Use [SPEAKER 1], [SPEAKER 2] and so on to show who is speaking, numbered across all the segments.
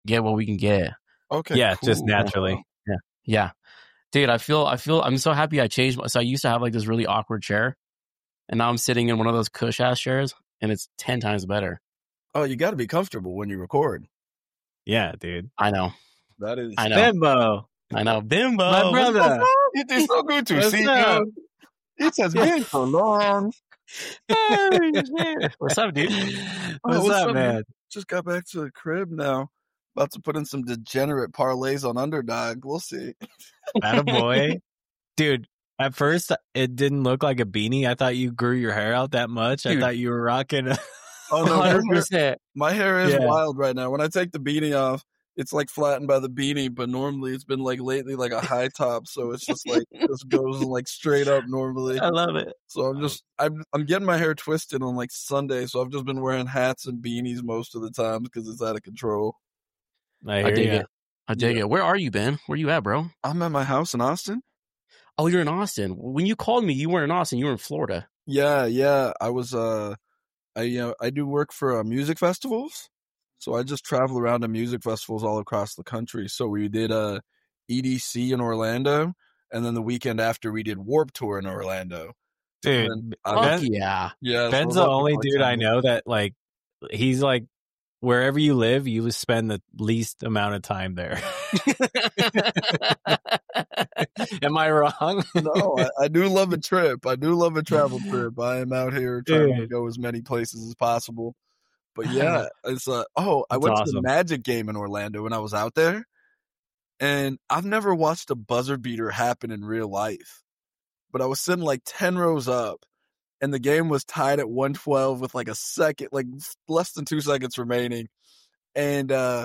[SPEAKER 1] get what we can get.
[SPEAKER 2] Okay,
[SPEAKER 3] Yeah,
[SPEAKER 2] cool.
[SPEAKER 3] just naturally.
[SPEAKER 1] Yeah. Dude, I feel I'm so happy I changed. So I used to have like this really awkward chair, and now I'm sitting in one of those cush ass chairs, and it's 10 times better.
[SPEAKER 2] Oh, you got to be comfortable when you record.
[SPEAKER 3] Yeah, dude.
[SPEAKER 1] I know.
[SPEAKER 2] That is.
[SPEAKER 1] I know.
[SPEAKER 3] Bimbo.
[SPEAKER 1] I know. Bimbo.
[SPEAKER 3] My brother.
[SPEAKER 2] It is so good to
[SPEAKER 3] What's
[SPEAKER 2] see
[SPEAKER 3] up?
[SPEAKER 2] you. It has been so long.
[SPEAKER 1] What's up, dude?
[SPEAKER 3] What's up, man?
[SPEAKER 2] Just got back to the crib now. About to put in some degenerate parlays on Underdog. We'll see.
[SPEAKER 3] Attaboy. Dude, at first, it didn't look like a beanie. I thought you grew your hair out that much.
[SPEAKER 1] Dude.
[SPEAKER 3] I thought you were rocking.
[SPEAKER 2] Oh, no.
[SPEAKER 1] 100%.
[SPEAKER 2] My hair is
[SPEAKER 3] Yeah.
[SPEAKER 2] wild right now. When I take the beanie off, it's like flattened by the beanie, but normally it's been like lately like a high top, so it's just like just goes like straight up normally.
[SPEAKER 1] I love it.
[SPEAKER 2] So I'm getting my hair twisted on like Sunday, so I've just been wearing hats and beanies most of the time because it's out of control.
[SPEAKER 3] I
[SPEAKER 1] I dig
[SPEAKER 3] hear
[SPEAKER 1] it. I dig it. Where are you, Ben? Where you at, bro?
[SPEAKER 2] I'm at my house in Austin.
[SPEAKER 1] Oh, you're in Austin. When you called me, you weren't in Austin. You were in Florida.
[SPEAKER 2] Yeah. I was I do work for music festivals, so I just travel around to music festivals all across the country. So we did EDC in Orlando, and then the weekend after we did Warped Tour in Orlando.
[SPEAKER 3] Dude,
[SPEAKER 1] Fuck yeah.
[SPEAKER 2] Yeah, so
[SPEAKER 3] Ben's
[SPEAKER 2] it was
[SPEAKER 3] the only
[SPEAKER 2] my
[SPEAKER 3] dude I
[SPEAKER 2] time.
[SPEAKER 3] know that, like, he's like, wherever you live, you spend the least amount of time there. Am I wrong?
[SPEAKER 2] No, I do love a trip. I do love a travel trip. I am out here trying to go as many places as possible. But yeah, it's I went to the
[SPEAKER 3] awesome.
[SPEAKER 2] Magic game in Orlando when I was out there, and I've never watched a buzzer beater happen in real life. But I was sitting like 10 rows up, and the game was tied at 112 with like a second, like less than 2 seconds remaining, and the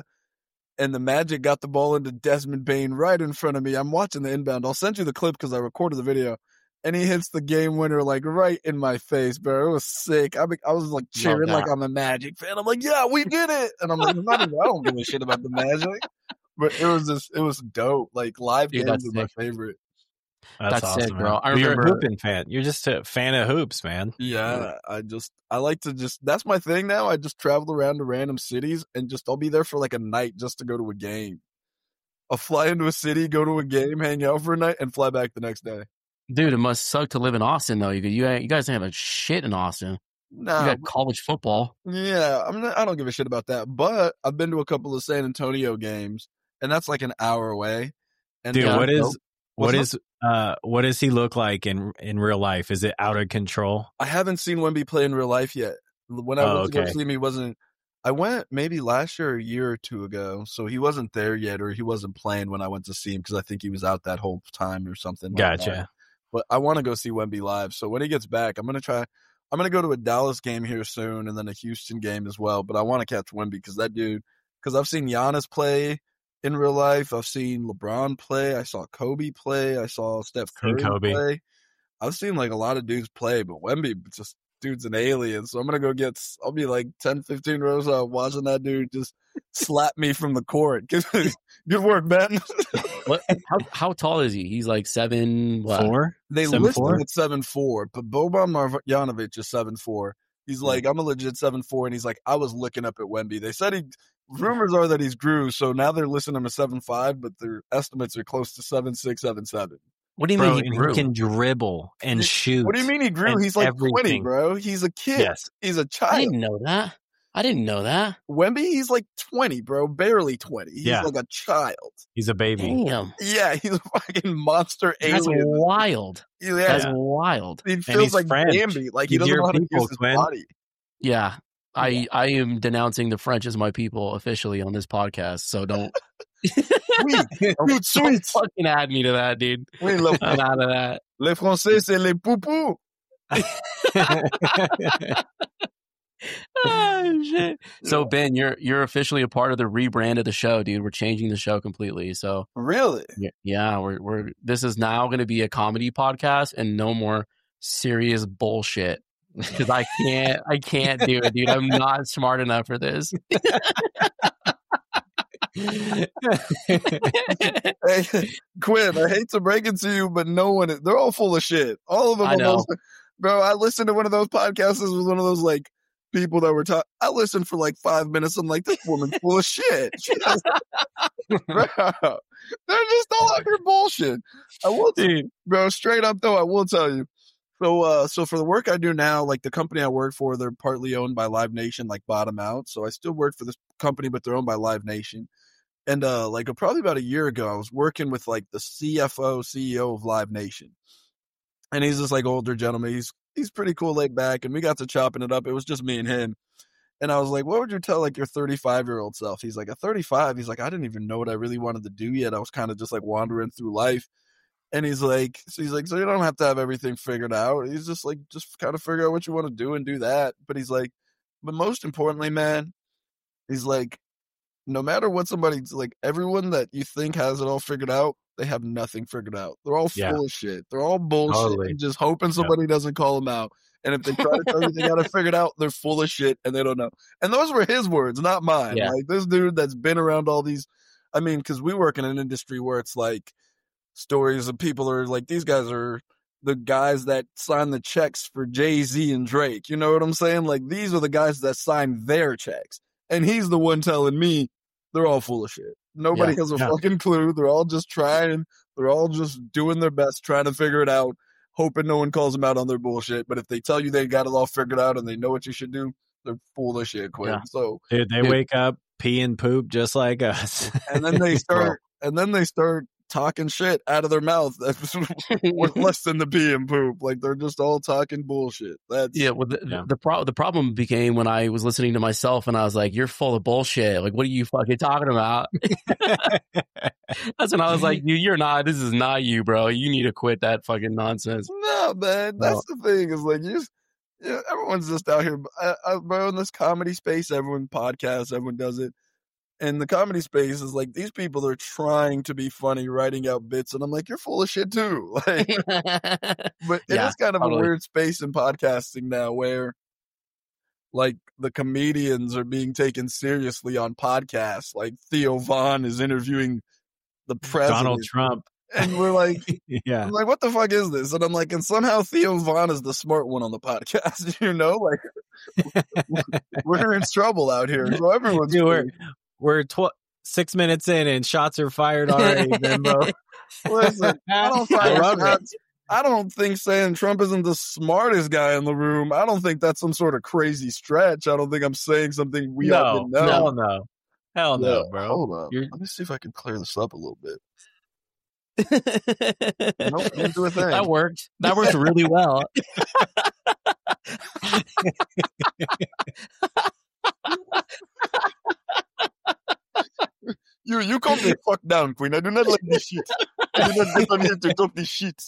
[SPEAKER 2] Magic got the ball into Desmond Bain right in front of me. I'm watching the inbound. I'll send you the clip because I recorded the video. And he hits the game winner like right in my face, bro. It was sick. I was like cheering like I'm a Magic fan. I'm like, yeah, we did it. And I'm like, I don't give a shit about the Magic. But it was dope. Like live
[SPEAKER 1] Dude,
[SPEAKER 2] games
[SPEAKER 1] that's
[SPEAKER 2] are my
[SPEAKER 1] sick.
[SPEAKER 2] favorite.
[SPEAKER 3] That's
[SPEAKER 1] That's
[SPEAKER 3] awesome,
[SPEAKER 1] sick,
[SPEAKER 3] man.
[SPEAKER 1] bro. I
[SPEAKER 3] You're a
[SPEAKER 1] remember-
[SPEAKER 3] hooping fan. You're just a fan of hoops, man.
[SPEAKER 2] Yeah, I like to that's my thing now. I just travel around to random cities and I'll be there for like a night just to go to a game. I'll fly into a city, go to a game, hang out for a night, and fly back the next day.
[SPEAKER 1] Dude, it must suck to live in Austin, though. You guys don't have a shit in Austin.
[SPEAKER 2] Nah,
[SPEAKER 1] You got college football.
[SPEAKER 2] yeah, I don't give a shit about that. But I've been to a couple of San Antonio games, and that's like an hour away. And
[SPEAKER 3] Dude,
[SPEAKER 1] Yeah.
[SPEAKER 3] what does he look like in real life? Is it out of control?
[SPEAKER 2] I haven't seen Wemby play in real life yet. When I went to go see him, I went maybe last year or a year or two ago, so he wasn't there yet, or he wasn't playing when I went to see him because I think he was out that whole time or something. like
[SPEAKER 3] Gotcha.
[SPEAKER 2] that. But I want to go see Wemby live. So when he gets back, I'm going to go to a Dallas game here soon and then a Houston game as well. But I want to catch Wemby because I've seen Giannis play in real life. I've seen LeBron play. I saw Kobe play. I saw Steph Curry play. I've seen like a lot of dudes play, but Wemby, just dude's an alien. So I'm going to I'll be like 10, 15 rows up watching that dude just slap me from the court. Good work, Ben.
[SPEAKER 1] What? How tall is he? He's like 7'4".
[SPEAKER 2] They list him at 7'4", but Boban Marjanovic is 7'4". He's like, I'm a legit 7'4", and he's like, I was looking up at Wemby. They said rumors are that he's grew, so now they're listing him as 7'5", but their estimates are close to 7'6", 7'7".
[SPEAKER 1] What do you mean he
[SPEAKER 3] He
[SPEAKER 1] grew?
[SPEAKER 3] can dribble and shoot.
[SPEAKER 2] What do you mean he grew? He's like 20, bro. He's a kid.
[SPEAKER 3] Yes.
[SPEAKER 2] He's a
[SPEAKER 1] I
[SPEAKER 2] child.
[SPEAKER 1] didn't know that.
[SPEAKER 2] Wemby, he's like 20, bro. Barely 20. He's like a child.
[SPEAKER 3] He's a baby.
[SPEAKER 1] Damn.
[SPEAKER 2] Yeah, he's a fucking monster
[SPEAKER 1] That's
[SPEAKER 2] alien.
[SPEAKER 1] wild.
[SPEAKER 2] Yeah.
[SPEAKER 1] That's wild.
[SPEAKER 2] He feels
[SPEAKER 3] he's
[SPEAKER 2] like
[SPEAKER 3] French.
[SPEAKER 2] Bambi. Like
[SPEAKER 3] He's
[SPEAKER 2] he doesn't
[SPEAKER 3] your
[SPEAKER 2] know how to
[SPEAKER 3] people,
[SPEAKER 2] use his
[SPEAKER 3] Quinn.
[SPEAKER 2] body.
[SPEAKER 1] Yeah. I am denouncing the French as my people officially on this podcast, so don't
[SPEAKER 2] Sweet.
[SPEAKER 1] fucking add me to that, dude.
[SPEAKER 2] Oui, le,
[SPEAKER 1] I'm out of that.
[SPEAKER 2] les Français, c'est les poupous.
[SPEAKER 1] Oh, shit. So Ben, you're officially a part of the rebrand of the show, dude. We're changing the show completely. So
[SPEAKER 2] Really?
[SPEAKER 1] yeah, we're this is now going to be a comedy podcast and no more serious bullshit. Because I can't do it, dude. I'm not smart enough for this.
[SPEAKER 2] Hey, Quinn, I hate to break it to you, but they're all full of shit. All of them
[SPEAKER 1] I know.
[SPEAKER 2] bro, I listened to one of those podcasts. It was one of those like people that were talking. I listened for like 5 minutes. I'm like, this woman's full of shit. Bro, they're just all out here bullshit. I will, bro. Straight up though, I will tell you. So for the work I do now, like the company I work for, they're partly owned by Live Nation, like bottom out. So I still work for this company, but they're owned by Live Nation. And like probably about a year ago, I was working with like the CFO, CEO of Live Nation, and he's this like older gentleman. He's pretty cool, laid back, and we got to chopping it up. It was just me and him. And I was like, what would you tell like your 35-year-old self? He's like, at 35, he's like, I didn't even know what I really wanted to do yet. I was kind of just like wandering through life. And he's like, so you don't have to have everything figured out. He's just like, just kind of figure out what you want to do and do that. But he's like, but most importantly, man, he's like, no matter what somebody's like, everyone that you think has it all figured out, they have nothing figured out. They're all full of shit. They're all bullshit. And just hoping somebody doesn't call them out. And if they try to tell you they got it figured out, they're full of shit and they don't know. And those were his words, not mine.
[SPEAKER 1] Yeah.
[SPEAKER 2] Like this dude that's been around all these, I mean, because we work in an industry where it's like, stories of people are like, these guys are the guys that sign the checks for Jay-Z and Drake. You know what I'm saying? Like, these are the guys that sign their checks. And he's the one telling me they're all full of shit. Nobody has a fucking clue. They're all just trying. They're all just doing their best, trying to figure it out, hoping no one calls them out on their bullshit. But if they tell you they got it all figured out and they know what you should do, they're full of shit, Quinn. Yeah. So,
[SPEAKER 3] dude, they wake up, pee and poop just like us.
[SPEAKER 2] And then they start talking shit out of their mouth that's worth less than the pee and poop. Like they're just all talking bullshit. Well,
[SPEAKER 1] the problem became when I was listening to myself and I was like, "You're full of bullshit. Like, what are you fucking talking about?" That's when I was like, "You're not. This is not you, bro. You need to quit that fucking nonsense."
[SPEAKER 2] No, man. That's the thing. Is like everyone's just out here, bro. In this comedy space, everyone podcasts, everyone does it. And the comedy space is like, these people are trying to be funny, writing out bits. And I'm like, you're full of shit too. Like, but it is kind of a weird space in podcasting now where like the comedians are being taken seriously on podcasts. Like Theo Von is interviewing the president.
[SPEAKER 3] Donald Trump.
[SPEAKER 2] And we're like, I'm like, what the fuck is this? And I'm like, and somehow Theo Von is the smart one on the podcast, you know? Like, we're in trouble out here. So everyone's
[SPEAKER 3] We're 6 minutes in and shots are fired already, Bimbo.
[SPEAKER 2] Listen, I don't think saying Trump isn't the smartest guy in the room. I don't think that's some sort of crazy stretch. I don't think I'm saying something we all didn't know.
[SPEAKER 3] Hell no, bro.
[SPEAKER 2] Hold up. Let me see if I can clear this up a little bit.
[SPEAKER 1] Nope, didn't do a thing. That worked really well.
[SPEAKER 2] You calm the fuck down, Queen. I do not like this shit. I do not get on here to talk this shit.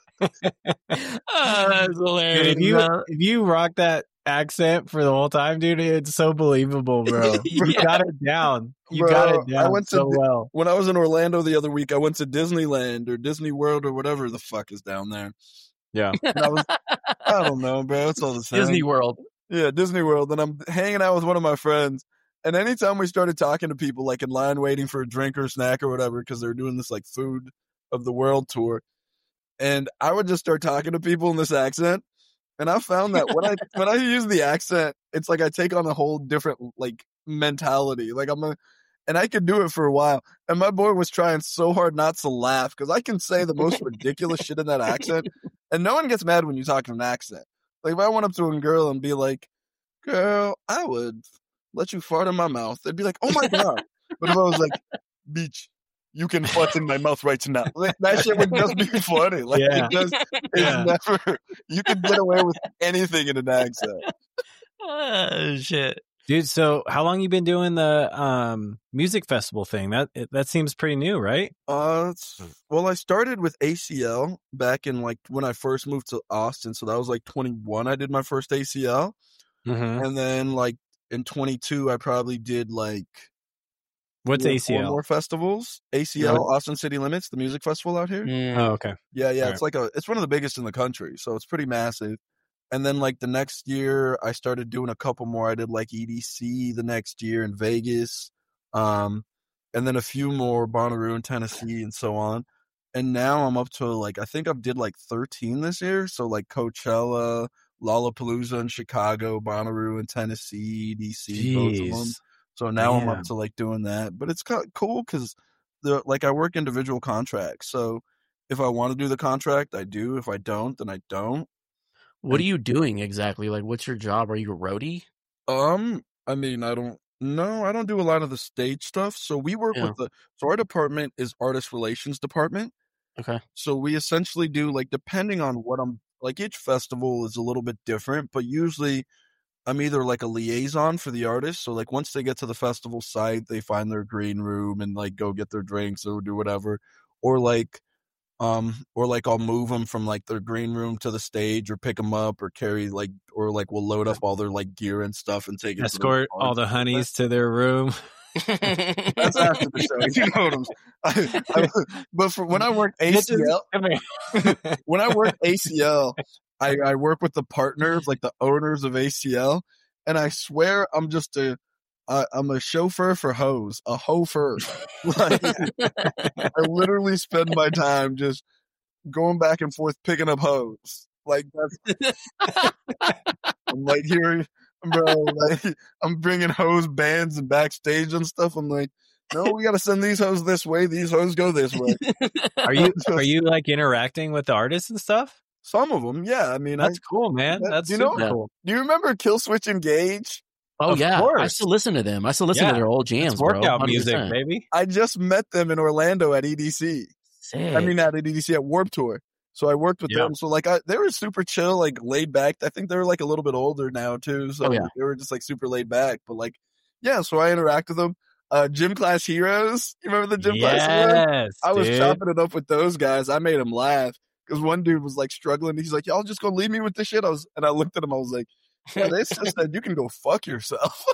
[SPEAKER 1] That's hilarious.
[SPEAKER 3] Dude, if you rock that accent for the whole time, dude, it's so believable, bro. You got it down. You got it down well.
[SPEAKER 2] When I was in Orlando the other week, I went to Disneyland or Disney World or whatever the fuck is down there.
[SPEAKER 3] Yeah.
[SPEAKER 2] And I don't know, bro. It's all the same.
[SPEAKER 1] Disney World.
[SPEAKER 2] Yeah, Disney World. And I'm hanging out with one of my friends. And anytime we started talking to people, like in line waiting for a drink or a snack or whatever, because they're doing this like food of the world tour, and I would just start talking to people in this accent. And I found that when I use the accent, it's like I take on a whole different like mentality. Like and I could do it for a while. And my boy was trying so hard not to laugh because I can say the most ridiculous shit in that accent, and no one gets mad when you talk in an accent. Like if I went up to a girl and be like, "Girl, I would let you fart in my mouth," they'd be like, "Oh my God." But if I was like, "Bitch, you can fart in my mouth right now," like, that shit would just be funny. Like it's never, you can get away with anything in an accent.
[SPEAKER 1] Oh, shit.
[SPEAKER 3] Dude, so how long you been doing the music festival thing? That seems pretty new, right?
[SPEAKER 2] Well, I started with ACL back in like when I first moved to Austin. So that was like 21. I did my first ACL. Mm-hmm. And then like in 22, I probably did like
[SPEAKER 3] what's ACL?
[SPEAKER 2] 4 more festivals. ACL, Austin City Limits, the music festival out here.
[SPEAKER 3] Oh, okay.
[SPEAKER 2] Yeah. All it's one of the biggest in the country, so it's pretty massive. And then like the next year, I started doing a couple more. I did like EDC the next year in Vegas, and then a few more Bonnaroo in Tennessee and so on. And now I'm up to like I think I did like 13 this year. So like Coachella, Lollapalooza in Chicago, Bonnaroo in Tennessee, DC, both of them.
[SPEAKER 3] Jeez.
[SPEAKER 2] So now I'm
[SPEAKER 3] Damn.
[SPEAKER 2] up to like doing that. But it's kind of cool because like I work individual contracts. So if I want to do the contract, I do. If I don't, then I don't.
[SPEAKER 1] What are you doing exactly? Like, what's your job? Are you a roadie?
[SPEAKER 2] I mean, I don't do a lot of the stage stuff. So we work
[SPEAKER 1] Yeah.
[SPEAKER 2] with so our department is artist relations department.
[SPEAKER 1] Okay.
[SPEAKER 2] So we essentially do like, depending on what I'm like, each festival is a little bit different, but usually I'm either like a liaison for the artist. So like once they get to the festival site, they find their green room and like go get their drinks or do whatever. Or like I'll move them from like their green room to the stage or pick them up or carry like, or like we'll load up all their like gear and stuff and take it.
[SPEAKER 3] Escort all the honeys to their room.
[SPEAKER 2] That's after the show. You know what but for when I work ACL, when I work ACL, I work with the partners, like the owners of ACL, and I swear I'm just I'm a chauffeur for hoes, a hofer. Like, I literally spend my time just going back and forth picking up hoes. Like that's, I'm like hearing, bro, like I'm bringing hose bands and backstage and stuff. I'm like, no, we got to send these hoes this way. These hoes go this way.
[SPEAKER 3] Are you like interacting with the artists and stuff?
[SPEAKER 2] Some of them, yeah. I mean,
[SPEAKER 3] That's cool, man. That's
[SPEAKER 2] you know,
[SPEAKER 3] super cool.
[SPEAKER 2] Do you remember Killswitch Engage?
[SPEAKER 1] Oh,
[SPEAKER 3] Of
[SPEAKER 1] yeah. I
[SPEAKER 3] course.
[SPEAKER 1] still listen to them. I still listen to their old jams,
[SPEAKER 3] It's workout
[SPEAKER 1] bro. 100%.
[SPEAKER 3] music, baby.
[SPEAKER 2] I just met them in Orlando at EDC.
[SPEAKER 1] Sick.
[SPEAKER 2] I mean, not at EDC, at Warped Tour. So I worked with them. So like, they were super chill, like laid back. I think they were like a little bit older now too. So they were just like super laid back. But like, yeah. So I interact with them. Gym Class Heroes. You remember the Gym Class Heroes? I was chopping it up with those guys. I made them laugh because one dude was like struggling. He's like, "Y'all just gonna leave me with this shit?" And I looked at him. I was like, "Yeah, they just said you can go fuck yourself."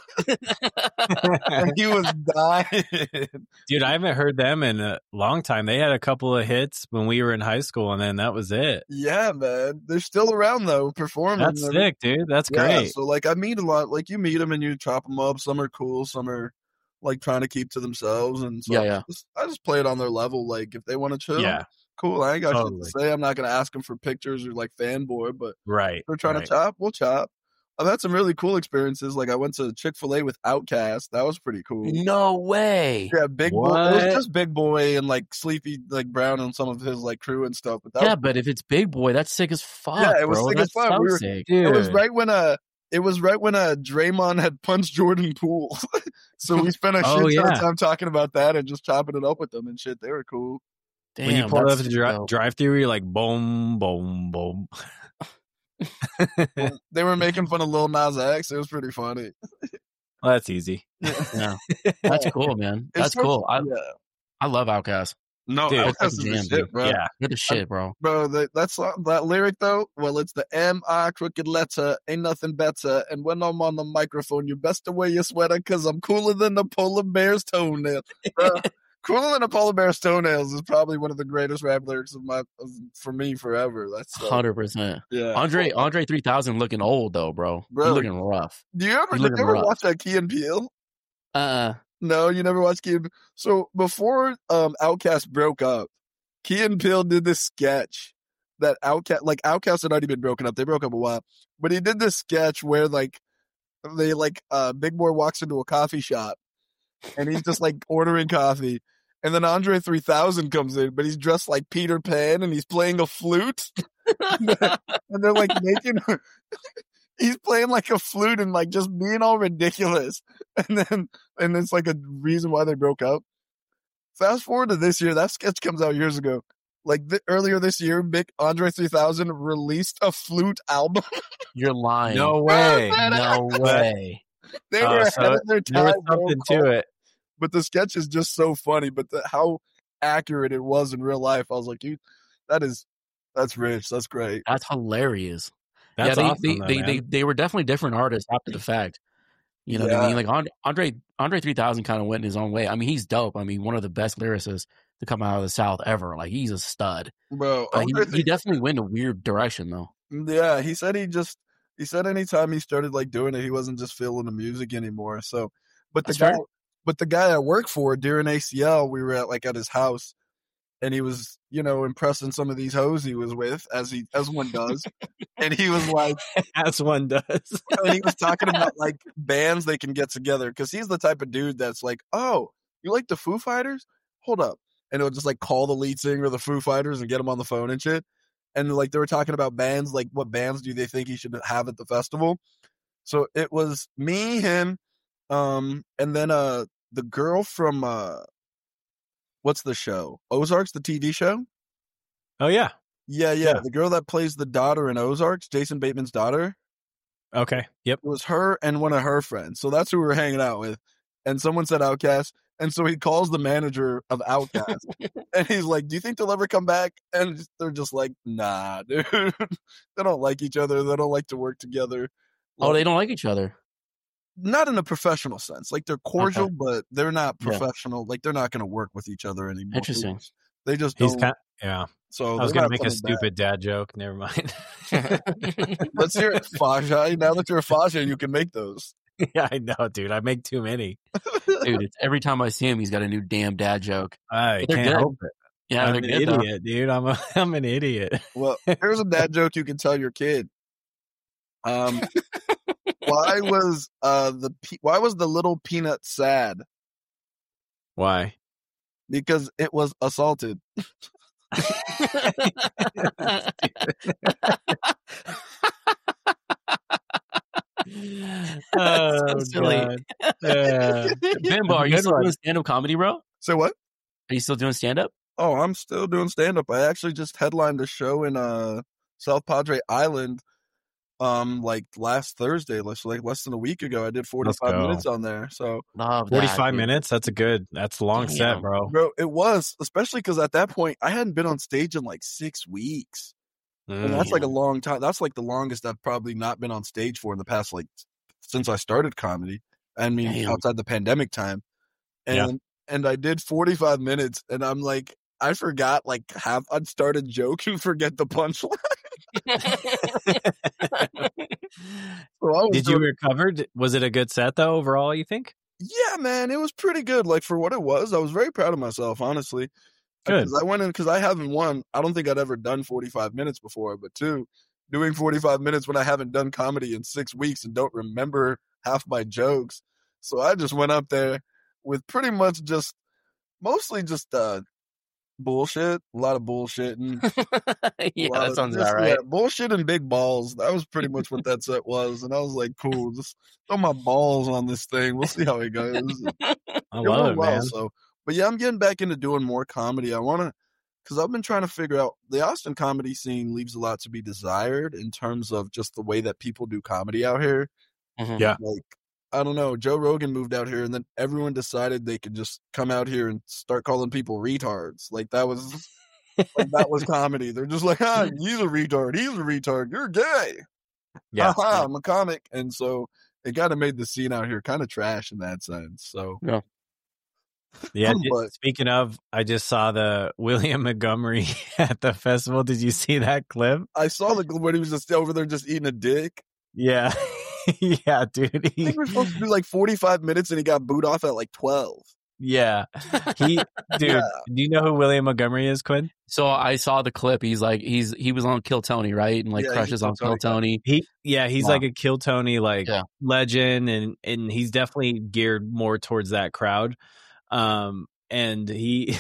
[SPEAKER 2] And he was dying.
[SPEAKER 3] Dude, I haven't heard them in a long time. They had a couple of hits when we were in high school, and then that was it.
[SPEAKER 2] Yeah, man. They're still around, though, performing.
[SPEAKER 3] That's sick, dude. That's great.
[SPEAKER 2] So, like, I meet a lot. Like, you meet them and you chop them up. Some are cool. Some are, like, trying to keep to themselves. And so I just play it on their level. Like, if they want to chill, cool. I ain't got shit to say. I'm not going to ask them for pictures or, like, fanboy. But if they're trying to chop, we'll chop. I've had some really cool experiences. Like I went to Chick-fil-A with Outkast. That was pretty cool.
[SPEAKER 1] No way.
[SPEAKER 2] Yeah, Big Boy. It was just Big Boy and like Sleepy, like Brown and some of his like crew and stuff. But
[SPEAKER 1] but if it's Big Boy, that's sick as fuck.
[SPEAKER 2] Yeah, it was
[SPEAKER 1] bro.
[SPEAKER 2] sick
[SPEAKER 1] That's
[SPEAKER 2] as fuck.
[SPEAKER 1] So sick.
[SPEAKER 2] It was right when Draymond had punched Jordan Poole. So we spent a shit ton of time talking about that and just chopping it up with them and shit. They were cool.
[SPEAKER 1] Damn,
[SPEAKER 3] when you pulled up the drive-through, you're like, boom, boom, boom.
[SPEAKER 2] They were making fun of Lil Nas X. It was pretty funny.
[SPEAKER 3] Well, that's easy.
[SPEAKER 1] Yeah, that's cool, man. That's cool. I love Outkast.
[SPEAKER 2] No,
[SPEAKER 1] dude,
[SPEAKER 2] Outkast is the shit, bro.
[SPEAKER 1] Yeah, they're the shit, bro.
[SPEAKER 2] Bro, that lyric though. Well, it's the M.I. crooked letter. Ain't nothing better. And when I'm on the microphone, you best to wear your sweater because I'm cooler than the polar bear's toenail. Cooler than a polar bear's toenails is probably one of the greatest rap lyrics for me forever. That's
[SPEAKER 1] 100%.
[SPEAKER 2] Yeah,
[SPEAKER 1] Andre 3000 looking old though, bro. He's looking rough.
[SPEAKER 2] Did you ever watch that Key and Peele? No, you never watched Key and Peele. So before Outkast broke up, Key and Peele did this sketch that Outkast had already been broken up. They broke up a while, but he did this sketch where like Big Boy walks into a coffee shop. And he's just like ordering coffee. And then Andre 3000 comes in, but he's dressed like Peter Pan and he's playing a flute. And they're like he's playing like a flute and like just being all ridiculous. And it's like a reason why they broke up. Fast forward to this year, that sketch comes out years ago. Like earlier this year, Andre 3000 released a flute album.
[SPEAKER 1] You're lying.
[SPEAKER 3] No way.
[SPEAKER 1] No way.
[SPEAKER 2] They were ahead of their time.
[SPEAKER 3] There was something to it.
[SPEAKER 2] But the sketch is just so funny. But how accurate it was in real life, I was like, dude, that's rich. That's great.
[SPEAKER 1] That's hilarious.
[SPEAKER 3] That's
[SPEAKER 1] awesome, they were definitely different artists after the fact. You know what I mean? Like Andre 3000 kind of went in his own way. I mean, he's dope. I mean, one of the best lyricists to come out of the South ever. Like he's a stud,
[SPEAKER 2] bro.
[SPEAKER 1] He definitely went in a weird direction though.
[SPEAKER 2] Yeah, he said anytime he started like doing it, he wasn't just feeling the music anymore. So, but the guy I work for during ACL, we were at his house, and he was, impressing some of these hoes he was with, as one does. And he was like,
[SPEAKER 3] as one does.
[SPEAKER 2] and he was talking about like bands they can get together, because he's the type of dude that's like, oh, you like the Foo Fighters? Hold up. And he'll just like call the lead singer of the Foo Fighters and get him on the phone and shit. And like they were talking about bands, like what bands do they think he should have at the festival? So it was me, him, and then the girl from what's the show? Ozarks, the TV show?
[SPEAKER 3] Oh yeah.
[SPEAKER 2] Yeah. The girl that plays the daughter in Ozarks, Jason Bateman's daughter.
[SPEAKER 3] Okay. Yep.
[SPEAKER 2] It was her and one of her friends. So that's who we were hanging out with. And someone said Outkast. And so he calls the manager of Outkast. And he's like, do you think they'll ever come back? And they're just like, nah, dude. They don't like each other. They don't like to work together.
[SPEAKER 1] Oh, they don't like each other?
[SPEAKER 2] Not in a professional sense. Like, they're cordial, but they're not professional. Yeah. Like, they're not going to work with each other anymore.
[SPEAKER 1] Interesting.
[SPEAKER 2] They just don't.
[SPEAKER 3] Yeah.
[SPEAKER 2] So
[SPEAKER 3] I was going to make a stupid dad joke. Never mind.
[SPEAKER 2] Let's hear it, Faja. Now that you're a Faja, you can make those.
[SPEAKER 3] Yeah, I know, dude. I make too many.
[SPEAKER 1] Dude, it's every time I see him, he's got a new damn dad joke.
[SPEAKER 3] I can't help it.
[SPEAKER 1] Yeah,
[SPEAKER 3] I'm an idiot, dude. I'm an idiot.
[SPEAKER 2] Well, here's a dad joke you can tell your kid. Why was the little peanut sad?
[SPEAKER 3] Why?
[SPEAKER 2] Because it was assaulted.
[SPEAKER 3] Oh, God.
[SPEAKER 1] Bimbo, are you still doing stand-up comedy, bro?
[SPEAKER 2] Say what?
[SPEAKER 1] Are you still doing stand-up?
[SPEAKER 2] Oh, I'm still doing stand-up. I actually just headlined a show in South Padre Island like last Thursday, like less than a week ago. I did 45 minutes on there. So
[SPEAKER 3] 45 minutes? That's a long set, bro.
[SPEAKER 2] Bro, it was, especially because at that point I hadn't been on stage in like 6 weeks. And that's like a long time. That's like the longest I've probably not been on stage for in the past, like, since I started comedy. I mean, outside the pandemic time. And I did 45 minutes, and I'm like, I forgot like half. I'd start a joke and forget the punchline.
[SPEAKER 3] Did you recover? Was it a good set though overall, you think?
[SPEAKER 2] Yeah, man, it was pretty good. Like, for what it was, I was very proud of myself, honestly.
[SPEAKER 3] Good.
[SPEAKER 2] I went in because I haven't I don't think I'd ever done 45 minutes before, but two, doing 45 minutes when I haven't done comedy in 6 weeks and don't remember half my jokes. So I just went up there with pretty much mostly just bullshit, a lot of bullshitting.
[SPEAKER 1] That sounds about right.
[SPEAKER 2] Yeah, bullshit and big balls. That was pretty much what that set was. And I was like, cool, just throw my balls on this thing. We'll see how it goes.
[SPEAKER 3] I love it, man.
[SPEAKER 2] But yeah, I'm getting back into doing more comedy. Because I've been trying to figure out, the Austin comedy scene leaves a lot to be desired in terms of just the way that people do comedy out here.
[SPEAKER 3] Mm-hmm. Yeah.
[SPEAKER 2] Like, I don't know, Joe Rogan moved out here and then everyone decided they could just come out here and start calling people retards. Like, that was comedy. They're just like, he's a retard. He's a retard. You're gay.
[SPEAKER 3] Yeah.
[SPEAKER 2] I'm a comic. And so it kind of made the scene out here kind of trash in that sense. So,
[SPEAKER 1] yeah.
[SPEAKER 3] Yeah, speaking of, I just saw the William Montgomery at the festival. Did you see that clip?
[SPEAKER 2] I saw the clip when he was just over there just eating a dick.
[SPEAKER 3] Yeah. Yeah, dude.
[SPEAKER 2] I think we're supposed to do like 45 minutes and he got booed off at like 12.
[SPEAKER 3] Yeah. Do you know who William Montgomery is, Quinn?
[SPEAKER 1] So I saw the clip. He's like, he was on Kill Tony, right? And like crushes on Kill Tony.
[SPEAKER 3] He's like a Kill Tony legend, and he's definitely geared more towards that crowd. And he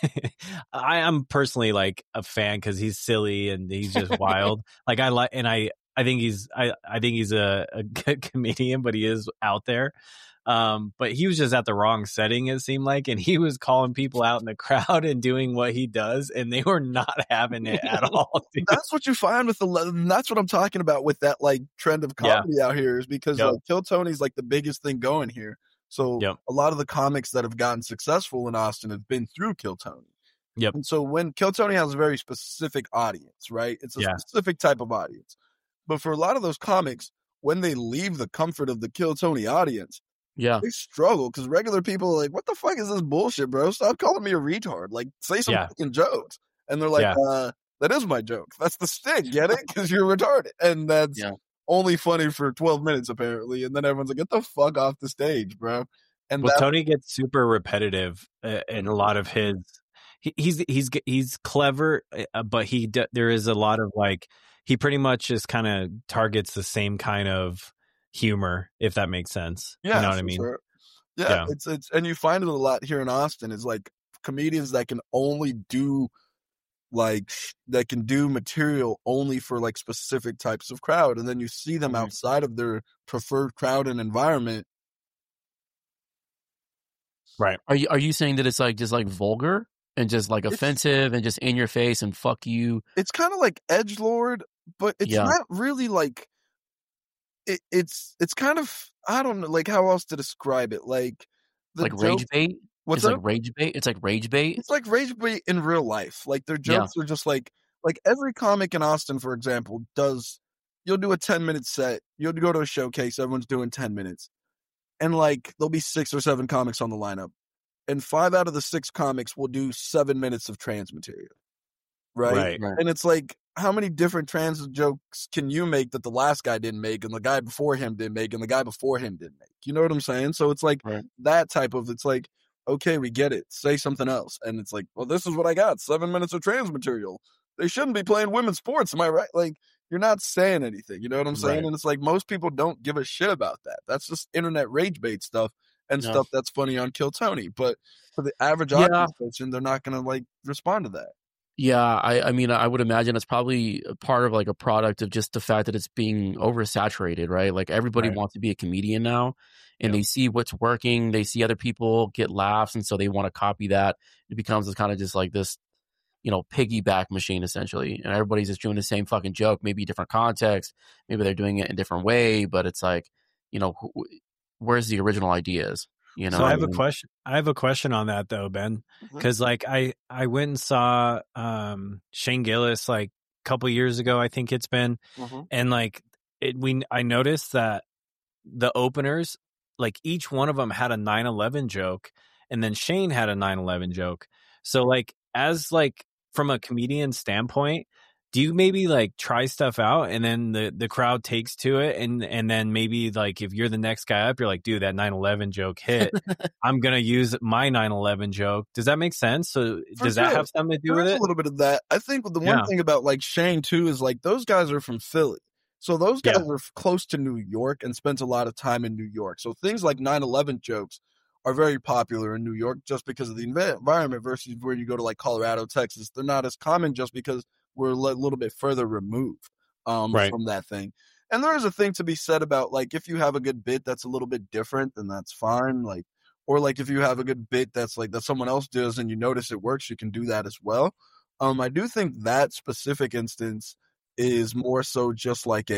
[SPEAKER 3] I'm personally like a fan because he's silly and he's just wild. Like I think he's a good comedian, but he is out there. But he was just at the wrong setting, it seemed like, and he was calling people out in the crowd and doing what he does, and they were not having it at all. Dude.
[SPEAKER 2] That's what you find with that's what I'm talking about with that like trend of comedy out here, is because like, Kill Tony's like the biggest thing going here. So a lot of the comics that have gotten successful in Austin have been through Kill Tony.
[SPEAKER 3] Yep.
[SPEAKER 2] And so when Kill Tony has a very specific audience, right? It's a specific type of audience. But for a lot of those comics, when they leave the comfort of the Kill Tony audience, they struggle because regular people are like, what the fuck is this bullshit, bro? Stop calling me a retard. Like, say some fucking jokes. And they're like, that is my joke. That's the stick. Get it? Because you're retarded. And that's only funny for 12 minutes, apparently. And then everyone's like, get the fuck off the stage, bro. And
[SPEAKER 3] Tony gets super repetitive in a lot of his. he's clever, but there is a lot of like he pretty much just kind of targets the same kind of humor, if that makes sense.
[SPEAKER 2] Yeah,
[SPEAKER 3] you know what I mean?
[SPEAKER 2] Sure. Yeah, it's and you find it a lot here in Austin. Is like comedians that can only do like that can do material only for like specific types of crowd, and then you see them outside of their preferred crowd and environment.
[SPEAKER 3] Right.
[SPEAKER 1] Are you saying that it's like just like vulgar and just like offensive and just in your face and fuck you?
[SPEAKER 2] It's kind of like edgelord, but it's not really like it's kind of, I don't know, like how else to describe it. Like
[SPEAKER 1] like rage bait.
[SPEAKER 2] What's
[SPEAKER 1] like rage bait? It's like rage bait.
[SPEAKER 2] It's like rage bait in real life. Like their jokes are just like every comic in Austin, for example, you'll do a 10-minute set. You'll go to a showcase. Everyone's doing 10 minutes. And like, there'll be 6 or 7 comics on the lineup. And 5 out of the 6 comics will do 7 minutes of trans material. Right? And it's like, how many different trans jokes can you make that the last guy didn't make and the guy before him didn't make and the guy before him didn't make? You know what I'm saying? So it's like that type of, it's like, okay, we get it. Say something else. And it's like, well, this is what I got. 7 minutes of trans material. They shouldn't be playing women's sports. Am I right? Like, you're not saying anything. You know what I'm saying? And it's like, most people don't give a shit about that. That's just internet rage bait stuff and stuff that's funny on Kill Tony. But for the average audience person, they're not going to like respond to that.
[SPEAKER 1] Yeah, I mean, I would imagine it's probably a part of like a product of just the fact that it's being oversaturated, right? Like everybody wants to be a comedian now, and they see what's working. They see other people get laughs, and so they want to copy that. It becomes kind of just like this, piggyback machine essentially, and everybody's just doing the same fucking joke, maybe different context, maybe they're doing it in a different way, but it's like, where's the original ideas?
[SPEAKER 3] So I have a question. I have a question on that though, Ben, because like I went and saw Shane Gillis like a couple years ago, I think it's been, and like I noticed that the openers, like each one of them had a 9/11 joke, and then Shane had a 9/11 joke. So like as like from a comedian standpoint, do you maybe like try stuff out and then the crowd takes to it and then maybe like if you're the next guy up, you're like, dude, that 9/11 joke hit. I'm gonna use my 9/11 joke. Does that make sense? So does that have something to do with it?
[SPEAKER 2] A little bit of that. I think the one thing about like Shane too is like those guys are from Philly. So those guys are close to New York and spent a lot of time in New York. So things like 9/11 jokes are very popular in New York just because of the environment versus where you go to like Colorado, Texas. They're not as common just because we're a little bit further removed from that thing. And there is a thing to be said about like if you have a good bit that's a little bit different, then that's fine. Like, or like if you have a good bit that's like that someone else does and you notice it works, you can do that as well. I do think that specific instance is more so just like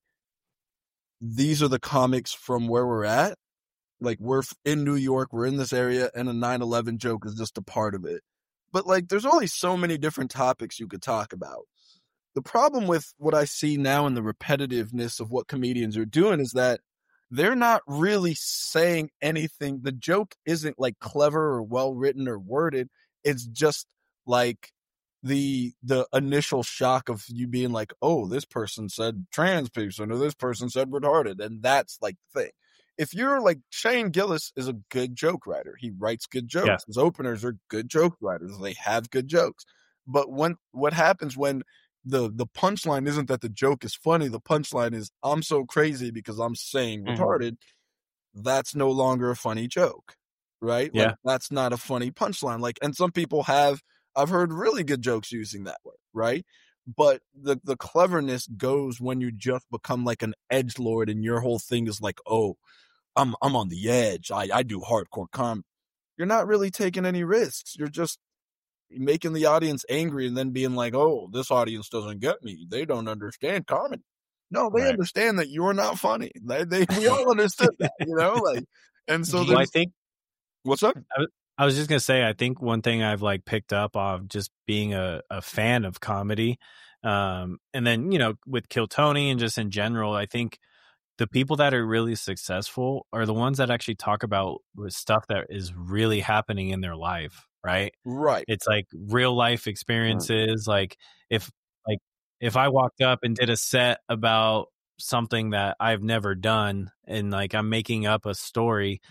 [SPEAKER 2] these are the comics from where we're at. Like we're in New York, we're in this area, and a 9/11 joke is just a part of it. But like, there's only so many different topics you could talk about. The problem with what I see now in the repetitiveness of what comedians are doing is that they're not really saying anything. The joke isn't like clever or well written or worded. It's just like the initial shock of you being like, oh, this person said trans person or this person said retarded. And that's like the thing. If you're like Shane Gillis is a good joke writer. He writes good jokes. Yeah. His openers are good joke writers. They have good jokes. But what happens when the punchline isn't that the joke is funny, the punchline is I'm so crazy because I'm saying retarded, that's no longer a funny joke. Right?
[SPEAKER 3] Yeah.
[SPEAKER 2] Like, that's not a funny punchline. Like, and some people I've heard really good jokes using that way, right? But the cleverness goes when you just become like an edgelord and your whole thing is like, oh, I'm on the edge. I do hardcore comedy. You're not really taking any risks. You're just making the audience angry and then being like, oh, this audience doesn't get me. They don't understand comedy. No, they understand that you're not funny. We all understood that, like, and so
[SPEAKER 3] I think,
[SPEAKER 2] what's up?
[SPEAKER 3] I was just going to say, I think one thing I've like picked up of just being a fan of comedy, and then, with Kill Tony and just in general, I think the people that are really successful are the ones that actually talk about stuff that is really happening in their life. Right. It's like real life experiences. Like if I walked up and did a set about something that I've never done and like I'm making up a story,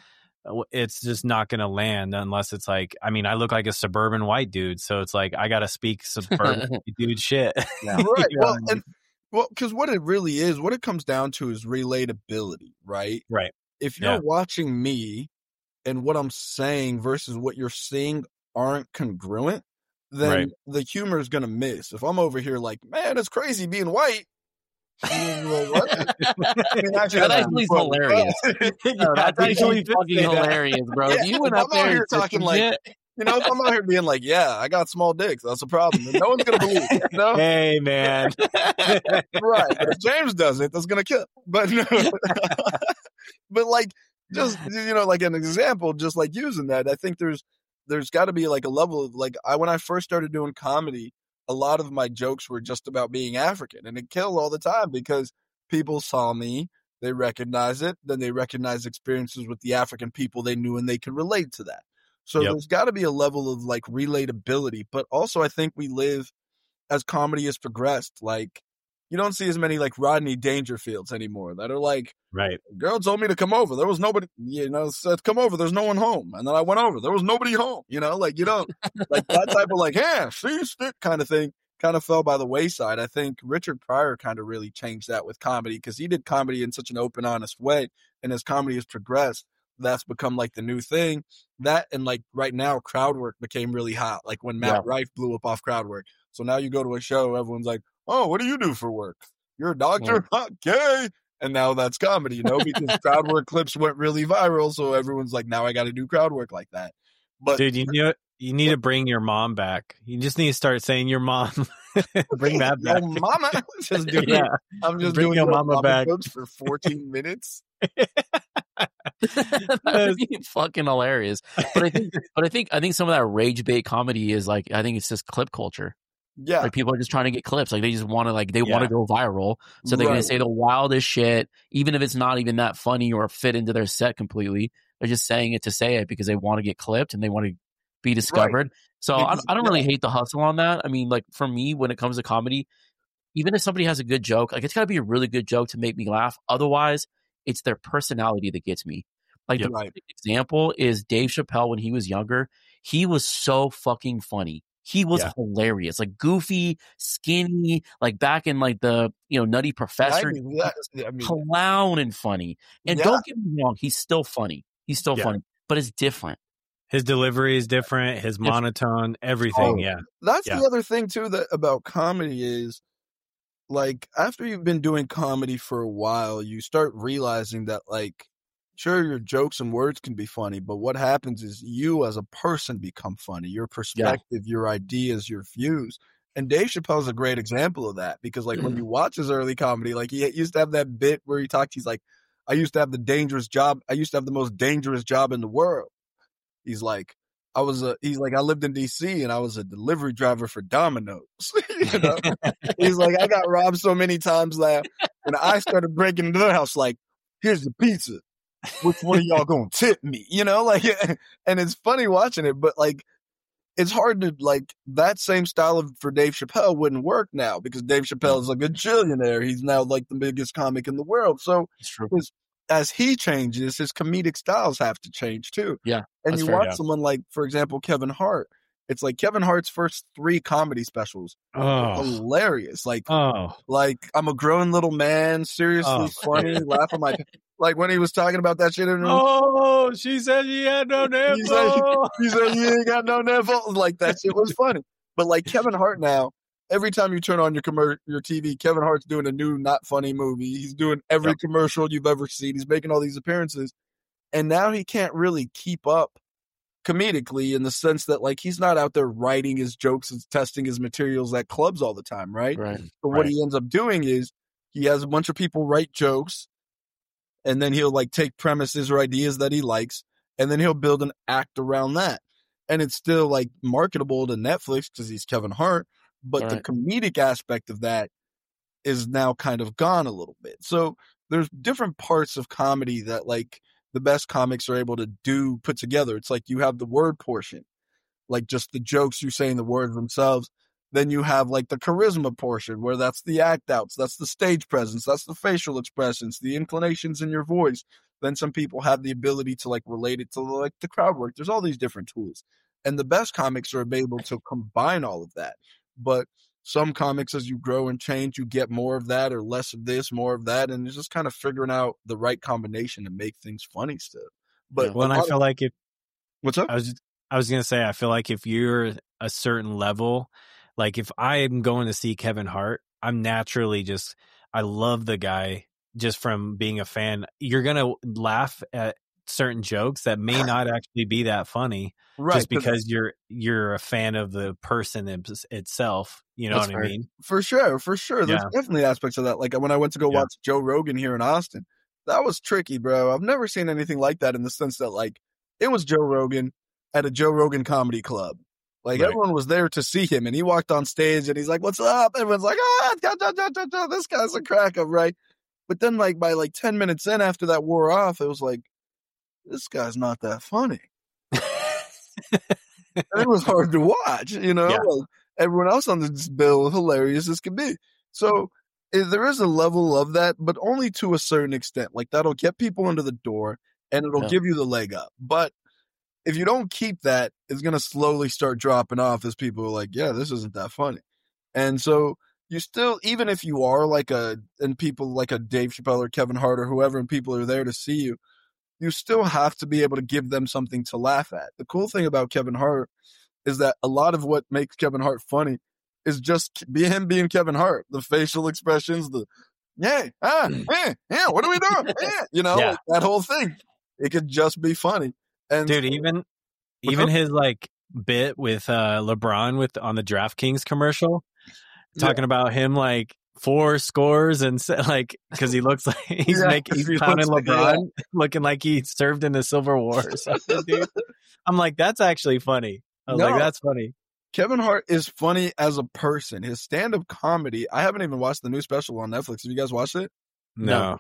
[SPEAKER 3] it's just not going to land unless it's like, I mean, I look like a suburban white dude, so it's like I got to speak suburban dude shit.
[SPEAKER 2] Yeah. Right. Well, because what it really is, what it comes down to is relatability, right?
[SPEAKER 3] Right.
[SPEAKER 2] If you're watching me and what I'm saying versus what you're seeing aren't congruent, then the humor is going to miss. If I'm over here like, man, it's crazy being white.
[SPEAKER 1] That actually is hilarious. That's actually fucking hilarious, bro.
[SPEAKER 2] Yeah,
[SPEAKER 1] you went up there
[SPEAKER 2] here talking like, if I'm out here being like, yeah, I got small dicks. That's a problem. And no one's going to believe it. You know?
[SPEAKER 3] Hey, man.
[SPEAKER 2] Right. But if James does it, that's going to kill. But no. But like, just, like an example, just like using that, I think there's got to be like a level of like, when I first started doing comedy, a lot of my jokes were just about being African, and it killed all the time because people saw me, they recognized it, then they recognized experiences with the African people they knew, and they could relate to that. So there's got to be a level of like relatability, but also I think we live, as comedy has progressed, like you don't see as many like Rodney Dangerfields anymore that are like, girl told me to come over. There was nobody, said, come over. There's no one home. And then I went over. There was nobody home, like you don't like that type of like, yeah, see, stick kind of thing kind of fell by the wayside. I think Richard Pryor kind of really changed that with comedy because he did comedy in such an open, honest way. And as comedy has progressed, that's become like the new thing. That and like right now, crowd work became really hot. Like when Matt Rife blew up off crowd work. So now you go to a show, everyone's like, oh, what do you do for work? You're a doctor? Okay. And now that's comedy, because crowd work clips went really viral. So everyone's like, now I got to do crowd work like that. But
[SPEAKER 3] dude, you need to bring your mom back. You just need to start saying your mom. Bring that back.
[SPEAKER 2] Yo, mama. I'm just
[SPEAKER 3] bring
[SPEAKER 2] doing
[SPEAKER 3] your mama back
[SPEAKER 2] for 14 minutes.
[SPEAKER 1] That'd be fucking hilarious. But I think some of that rage bait comedy is like, I think it's just clip culture.
[SPEAKER 2] Yeah.
[SPEAKER 1] Like people are just trying to get clips. Like they just want to want to go viral. So they're going to say the wildest shit, even if it's not even that funny or fit into their set completely. They're just saying it to say it because they want to get clipped and they want to be discovered. So because, I don't really hate the hustle on that. I mean, like for me, when it comes to comedy, even if somebody has a good joke, like it's got to be a really good joke to make me laugh. Otherwise, it's their personality that gets me. Like the perfect example is Dave Chappelle when he was younger. He was so fucking funny. He was hilarious, like goofy, skinny, like back in like the Nutty Professor, clown and funny. And don't get me wrong, he's still funny. He's still funny, but it's different.
[SPEAKER 3] His delivery is different. His monotone, everything.
[SPEAKER 2] That's the other thing too that about comedy is like after you've been doing comedy for a while, you start realizing that like. Sure, your jokes and words can be funny, but what happens is you as a person become funny. Your perspective, your ideas, your views. And Dave Chappelle is a great example of that because, like, when you watch his early comedy, like, he used to have that bit where he talked, he's like, I used to have the dangerous job. I used to have the most dangerous job in the world. He's like, I lived in D.C. and I was a delivery driver for Domino's. He's like, I got robbed so many times that when I started breaking into their house, like, here's the pizza. Which one of y'all gonna tip me? And it's funny watching it, but like, it's hard to like that same style for Dave Chappelle wouldn't work now because Dave Chappelle is like a gajillionaire. He's now like the biggest comic in the world. So as he changes, his comedic styles have to change too.
[SPEAKER 1] Yeah.
[SPEAKER 2] And you watch someone like, for example, Kevin Hart. It's like Kevin Hart's first 3 comedy specials. Hilarious. Like I'm a grown little man, seriously funny, laugh at my like when he was talking about that shit.
[SPEAKER 3] She said you had no nipple.
[SPEAKER 2] He said you ain't got no nipple. Like that shit was funny. But like Kevin Hart now, every time you turn on your TV, Kevin Hart's doing a new not funny movie. He's doing every commercial you've ever seen. He's making all these appearances. And now he can't really keep up comedically in the sense that like he's not out there writing his jokes and testing his materials at clubs all the time, right? But what he ends up doing is he has a bunch of people write jokes and then he'll like take premises or ideas that he likes and then he'll build an act around that. And it's still like marketable to Netflix because he's Kevin Hart, but the comedic aspect of that is now kind of gone a little bit. So there's different parts of comedy that like the best comics are able to put together. It's like you have the word portion, like just the jokes you say in the words themselves. Then you have like the charisma portion where that's the act outs, that's the stage presence, that's the facial expressions, the inclinations in your voice. Then some people have the ability to like relate it to like the crowd work. There's all these different tools. And the best comics are able to combine all of that. But some comics, as you grow and change, you get more of that or less of this, more of that. And it's just kind of figuring out the right combination to make things funny still. But
[SPEAKER 3] I feel like if
[SPEAKER 2] what's up?
[SPEAKER 3] I was gonna say, I feel like if you're a certain level, like if I'm going to see Kevin Hart, I'm naturally I love the guy just from being a fan. You're gonna laugh at certain jokes that may not actually be that funny, right? Just because you're a fan of the person itself. You know what I mean?
[SPEAKER 2] For sure. There's definitely aspects of that. Like when I went to go watch Joe Rogan here in Austin, that was tricky, bro. I've never seen anything like that in the sense that like it was Joe Rogan at a Joe Rogan comedy club. Like everyone was there to see him, and he walked on stage and he's like, "What's up?" Everyone's like, this guy's a crack up, right? But then like by like 10 minutes in after that wore off, it was like, this guy's not that funny. It was hard to watch, you know? Yeah. Like, everyone else on this bill, hilarious as can be. So there is a level of that, but only to a certain extent. Like that'll get people into the door and it'll give you the leg up. But if you don't keep that, it's going to slowly start dropping off as people are like, yeah, this isn't that funny. And so you still, even if you are like people like a Dave Chappelle or Kevin Hart or whoever, and people are there to see you, you still have to be able to give them something to laugh at. The cool thing about Kevin Hart is that a lot of what makes Kevin Hart funny is just him being Kevin Hart. The facial expressions, what are we doing? You know, like that whole thing. It could just be funny. And
[SPEAKER 3] dude, even his like bit with LeBron on the DraftKings commercial, talking about him like 4 scores and like because he looks like he's pounding LeBron, looking like he served in the Civil War or something, dude. I'm like, that's actually funny. I was like, that's funny.
[SPEAKER 2] Kevin Hart is funny as a person. His stand-up comedy. I haven't even watched the new special on Netflix. Have you guys watched it?
[SPEAKER 3] No,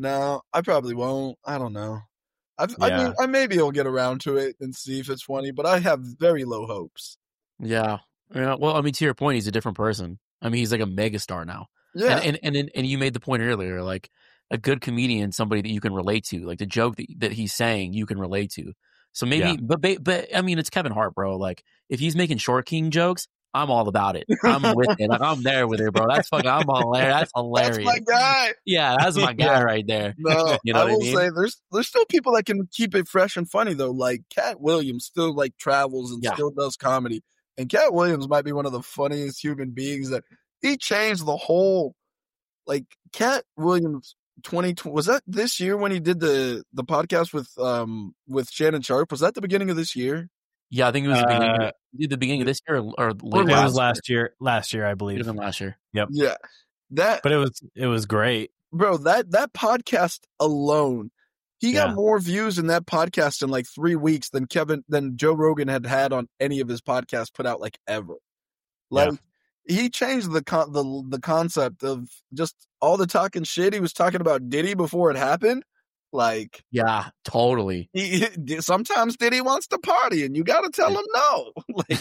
[SPEAKER 2] I probably won't. I don't know. I mean, I maybe will get around to it and see if it's funny, but I have very low hopes.
[SPEAKER 1] Yeah. Well, I mean, to your point, he's a different person. I mean, he's like a megastar now.
[SPEAKER 2] Yeah.
[SPEAKER 1] And you made the point earlier, like a good comedian, somebody that you can relate to, like the joke that he's saying, you can relate to. So maybe, but I mean, it's Kevin Hart, bro. Like if he's making Short King jokes, I'm all about it. I'm with it. Like I'm there with it, bro. That's fucking. I'm hilarious. That's hilarious.
[SPEAKER 2] That's my guy.
[SPEAKER 1] Yeah, that's my guy right there.
[SPEAKER 2] No, you know I will say there's still people that can keep it fresh and funny though. Like Cat Williams still like travels and still does comedy. And Cat Williams might be one of the funniest human beings that he changed the whole. Like Cat Williams 2020 was that this year when he did the podcast with Shannon Sharp? Was that the beginning of this year?
[SPEAKER 1] Yeah, I think it was the beginning of this year or late
[SPEAKER 3] it was last year. Last year, I believe.
[SPEAKER 1] Even last year.
[SPEAKER 3] Yep.
[SPEAKER 2] Yeah.
[SPEAKER 3] But it was great.
[SPEAKER 2] Bro, that podcast alone, he got more views in that podcast in like 3 weeks than Joe Rogan had on any of his podcasts put out like ever. Like he changed the concept of just all the talking shit he was talking about Diddy before it happened. Like,
[SPEAKER 1] yeah, totally.
[SPEAKER 2] Sometimes Diddy wants to party, and you got to tell him no.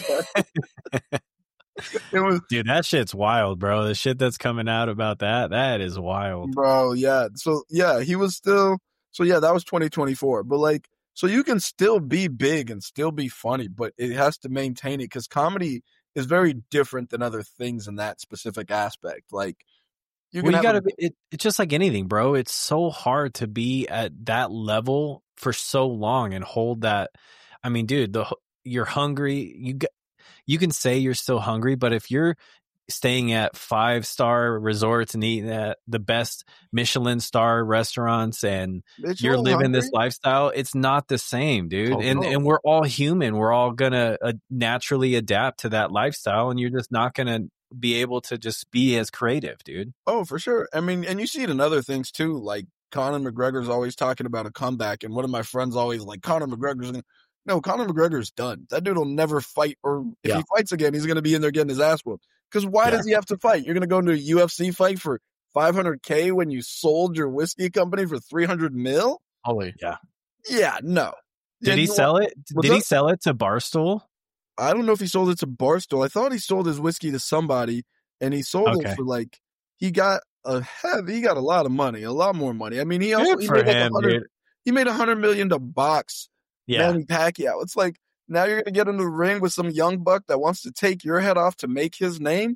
[SPEAKER 3] Dude, that shit's wild, bro. The shit that's coming out about that is wild,
[SPEAKER 2] bro. Yeah. So he was still. So that was 2024. But like, so you can still be big and still be funny, but it has to maintain it because comedy is very different than other things in that specific aspect. Like.
[SPEAKER 3] It's just like anything, bro. It's so hard to be at that level for so long and hold that. I mean, dude, you're hungry. You can say you're still hungry, but if you're staying at 5-star resorts and eating at the best Michelin star restaurants and you're living this lifestyle, it's not the same, dude. And we're all human. We're all gonna naturally adapt to that lifestyle, and you're just not gonna be able to just be as creative, dude.
[SPEAKER 2] Oh, for sure. I mean, and you see it in other things too. Like Conor McGregor's always talking about a comeback, and one of my friends always like Conor McGregor's done. That dude will never fight, or if he fights again, he's going to be in there getting his ass whooped. Because why does he have to fight? You're going to go into a UFC fight for $500K when you sold your whiskey company for $300 million?
[SPEAKER 1] Holy,
[SPEAKER 2] yeah, no.
[SPEAKER 3] Did he sell it? Did he sell it to Barstool?
[SPEAKER 2] I don't know if he sold it to Barstool. I thought he sold his whiskey to somebody, and he sold it for like he got a lot of money, a lot more money. I mean, he made $100 million to box Manny Pacquiao. It's like now you're gonna get into the ring with some young buck that wants to take your head off to make his name.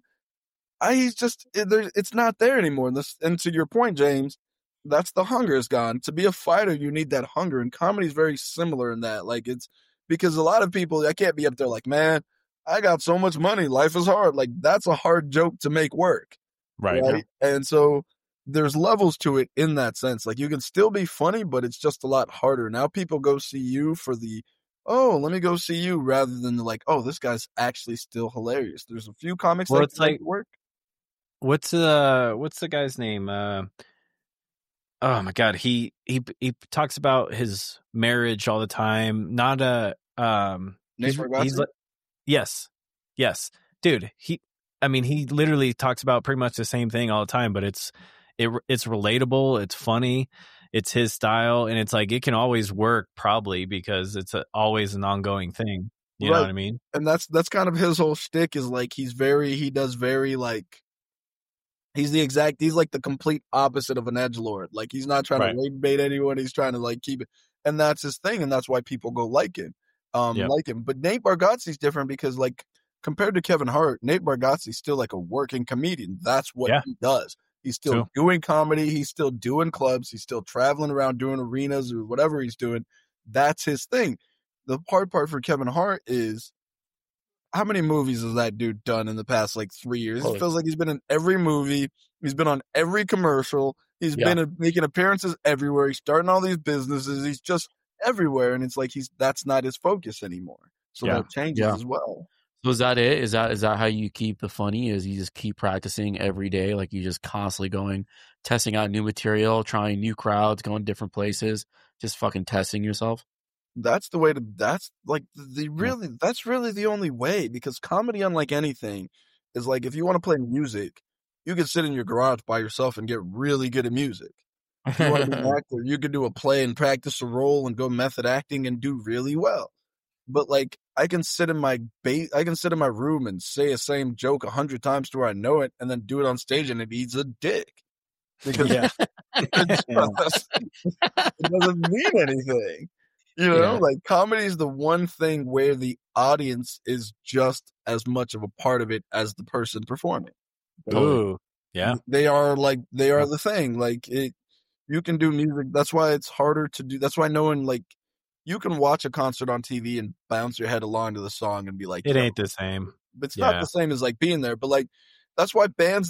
[SPEAKER 2] It's not there anymore. And to your point, James, that's the hunger is gone. To be a fighter, you need that hunger, and comedy is very similar in that. Like it's because a lot of people, I can't be up there like, man, I got so much money, life is hard. Like that's a hard joke to make work, right? Yeah. And so there's levels to it in that sense. Like you can still be funny, but it's just a lot harder. Now people go see you for let me go see you rather than like, oh, this guy's actually still hilarious. There's a few comics that like work.
[SPEAKER 3] What's the guy's name? Oh my God, he talks about his marriage all the time. Not
[SPEAKER 2] Nate Bargatze?
[SPEAKER 3] Yes, dude. He literally talks about pretty much the same thing all the time, but it's relatable, it's funny, it's his style, and it's like it can always work probably because it's always an ongoing thing. You know what I mean?
[SPEAKER 2] And that's kind of his whole shtick is like he's like the complete opposite of an edgelord. Like he's not trying to rage bait anyone. He's trying to like keep it, and that's his thing, and that's why people go like him. But Nate Bargatze's different because like compared to Kevin Hart, Nate Bargatze's still like a working comedian. That's what he does. He's still doing comedy. He's still doing clubs. He's still traveling around doing arenas or whatever he's doing. That's his thing. The hard part for Kevin Hart is how many movies has that dude done in the past like 3 years? It feels like he's been in every movie. He's been on every commercial. He's been making appearances everywhere. He's starting all these businesses. He's just everywhere. And it's like that's not his focus anymore. So that changes as well.
[SPEAKER 1] So is that it? Is that how you keep the funny? Is you just keep practicing every day? Like you just constantly going, testing out new material, trying new crowds, going different places, just fucking testing yourself?
[SPEAKER 2] That's the way that's really the only way, because comedy, unlike anything, is like if you want to play music, you can sit in your garage by yourself and get really good at music. If you want to be an actor, you can do a play and practice a role and go method acting and do really well. But like I can sit in my room and say a same joke 100 times to where I know it, and then do it on stage and it eats a dick. Because it doesn't mean anything. You know, like comedy is the one thing where the audience is just as much of a part of it as the person performing.
[SPEAKER 3] Ooh, yeah.
[SPEAKER 2] They are the thing. Like you can do music. That's why it's harder to do. That's why no one you can watch a concert on TV and bounce your head along to the song and be like,
[SPEAKER 3] it ain't the same.
[SPEAKER 2] It's not the same as like being there. But like, that's why bands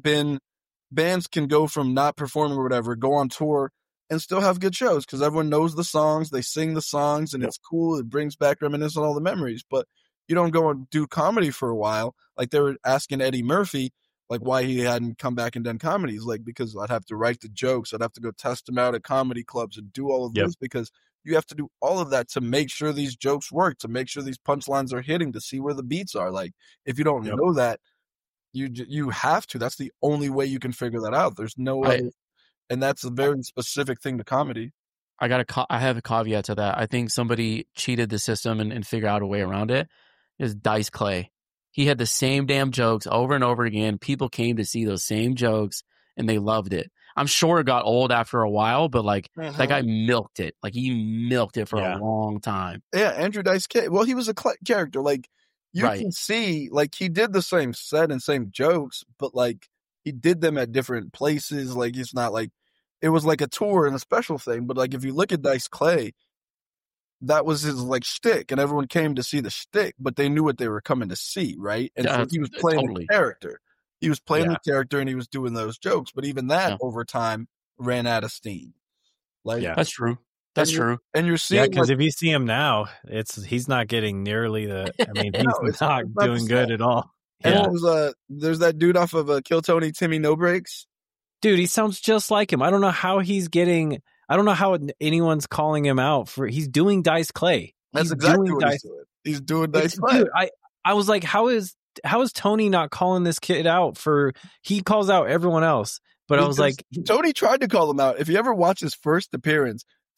[SPEAKER 2] can go from not performing or whatever, go on tour and still have good shows because everyone knows the songs, they sing the songs, and it's cool. It brings back reminiscence on all the memories. But you don't go and do comedy for a while. Like they were asking Eddie Murphy, like why he hadn't come back and done comedy. He's like, because I'd have to write the jokes. I'd have to go test them out at comedy clubs and do all of this because you have to do all of that to make sure these jokes work, to make sure these punchlines are hitting, to see where the beats are. Like if you don't know that, you have to. That's the only way you can figure that out. There's no other. And that's a very specific thing to comedy.
[SPEAKER 1] I have a caveat to that. I think somebody cheated the system and figured out a way around it. Is Dice Clay. He had the same damn jokes over and over again. People came to see those same jokes and they loved it. I'm sure it got old after a while, but like that guy milked it. Like he milked it for a long time.
[SPEAKER 2] Yeah, Andrew Dice Clay. Well, he was a character. Like you can see, like he did the same set and same jokes, but like he did them at different places. Like it's not like it was like a tour and a special thing. But like if you look at Dice Clay, that was his like shtick, and everyone came to see the shtick, but they knew what they were coming to see, right? And so he was playing the character. He was playing the character, and he was doing those jokes. But even that over time ran out of steam. Like
[SPEAKER 1] that's true. That's true.
[SPEAKER 2] And you're seeing
[SPEAKER 3] because if you see him now, he's not getting nearly the. I mean, he's not doing good at all.
[SPEAKER 2] And there's that dude off of Kill Tony, Timmy No Breaks.
[SPEAKER 3] Dude, he sounds just like him. I don't know how I don't know how anyone's calling him out for. He's doing Dice Clay.
[SPEAKER 2] That's exactly what he's doing. He's doing Dice Clay.
[SPEAKER 3] Dude, I was like, how is Tony not calling this kid out for? He calls out everyone else, but I was like,
[SPEAKER 2] Tony tried to call him out. If you ever watch his first appearance,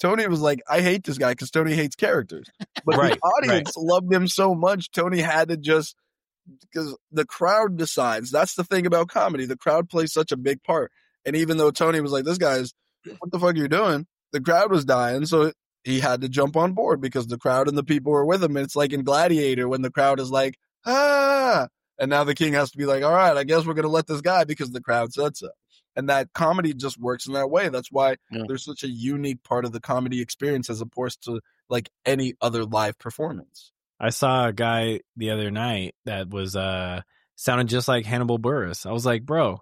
[SPEAKER 2] Tony was like, I hate this guy because Tony hates characters. But the audience loved him so much, Tony had to just, because the crowd decides. That's the thing about comedy. The crowd plays such a big part. And even though Tony was like, this guy's, what the fuck are you doing? The crowd was dying. So he had to jump on board because the crowd and the people were with him. And it's like in Gladiator when the crowd is like, ah. And now the king has to be like, all right, I guess we're going to let this guy because the crowd said so. And that comedy just works in that way. That's why there's such a unique part of the comedy experience as opposed to like any other live performance.
[SPEAKER 3] I saw a guy the other night that was sounded just like Hannibal Buress. I was like, bro,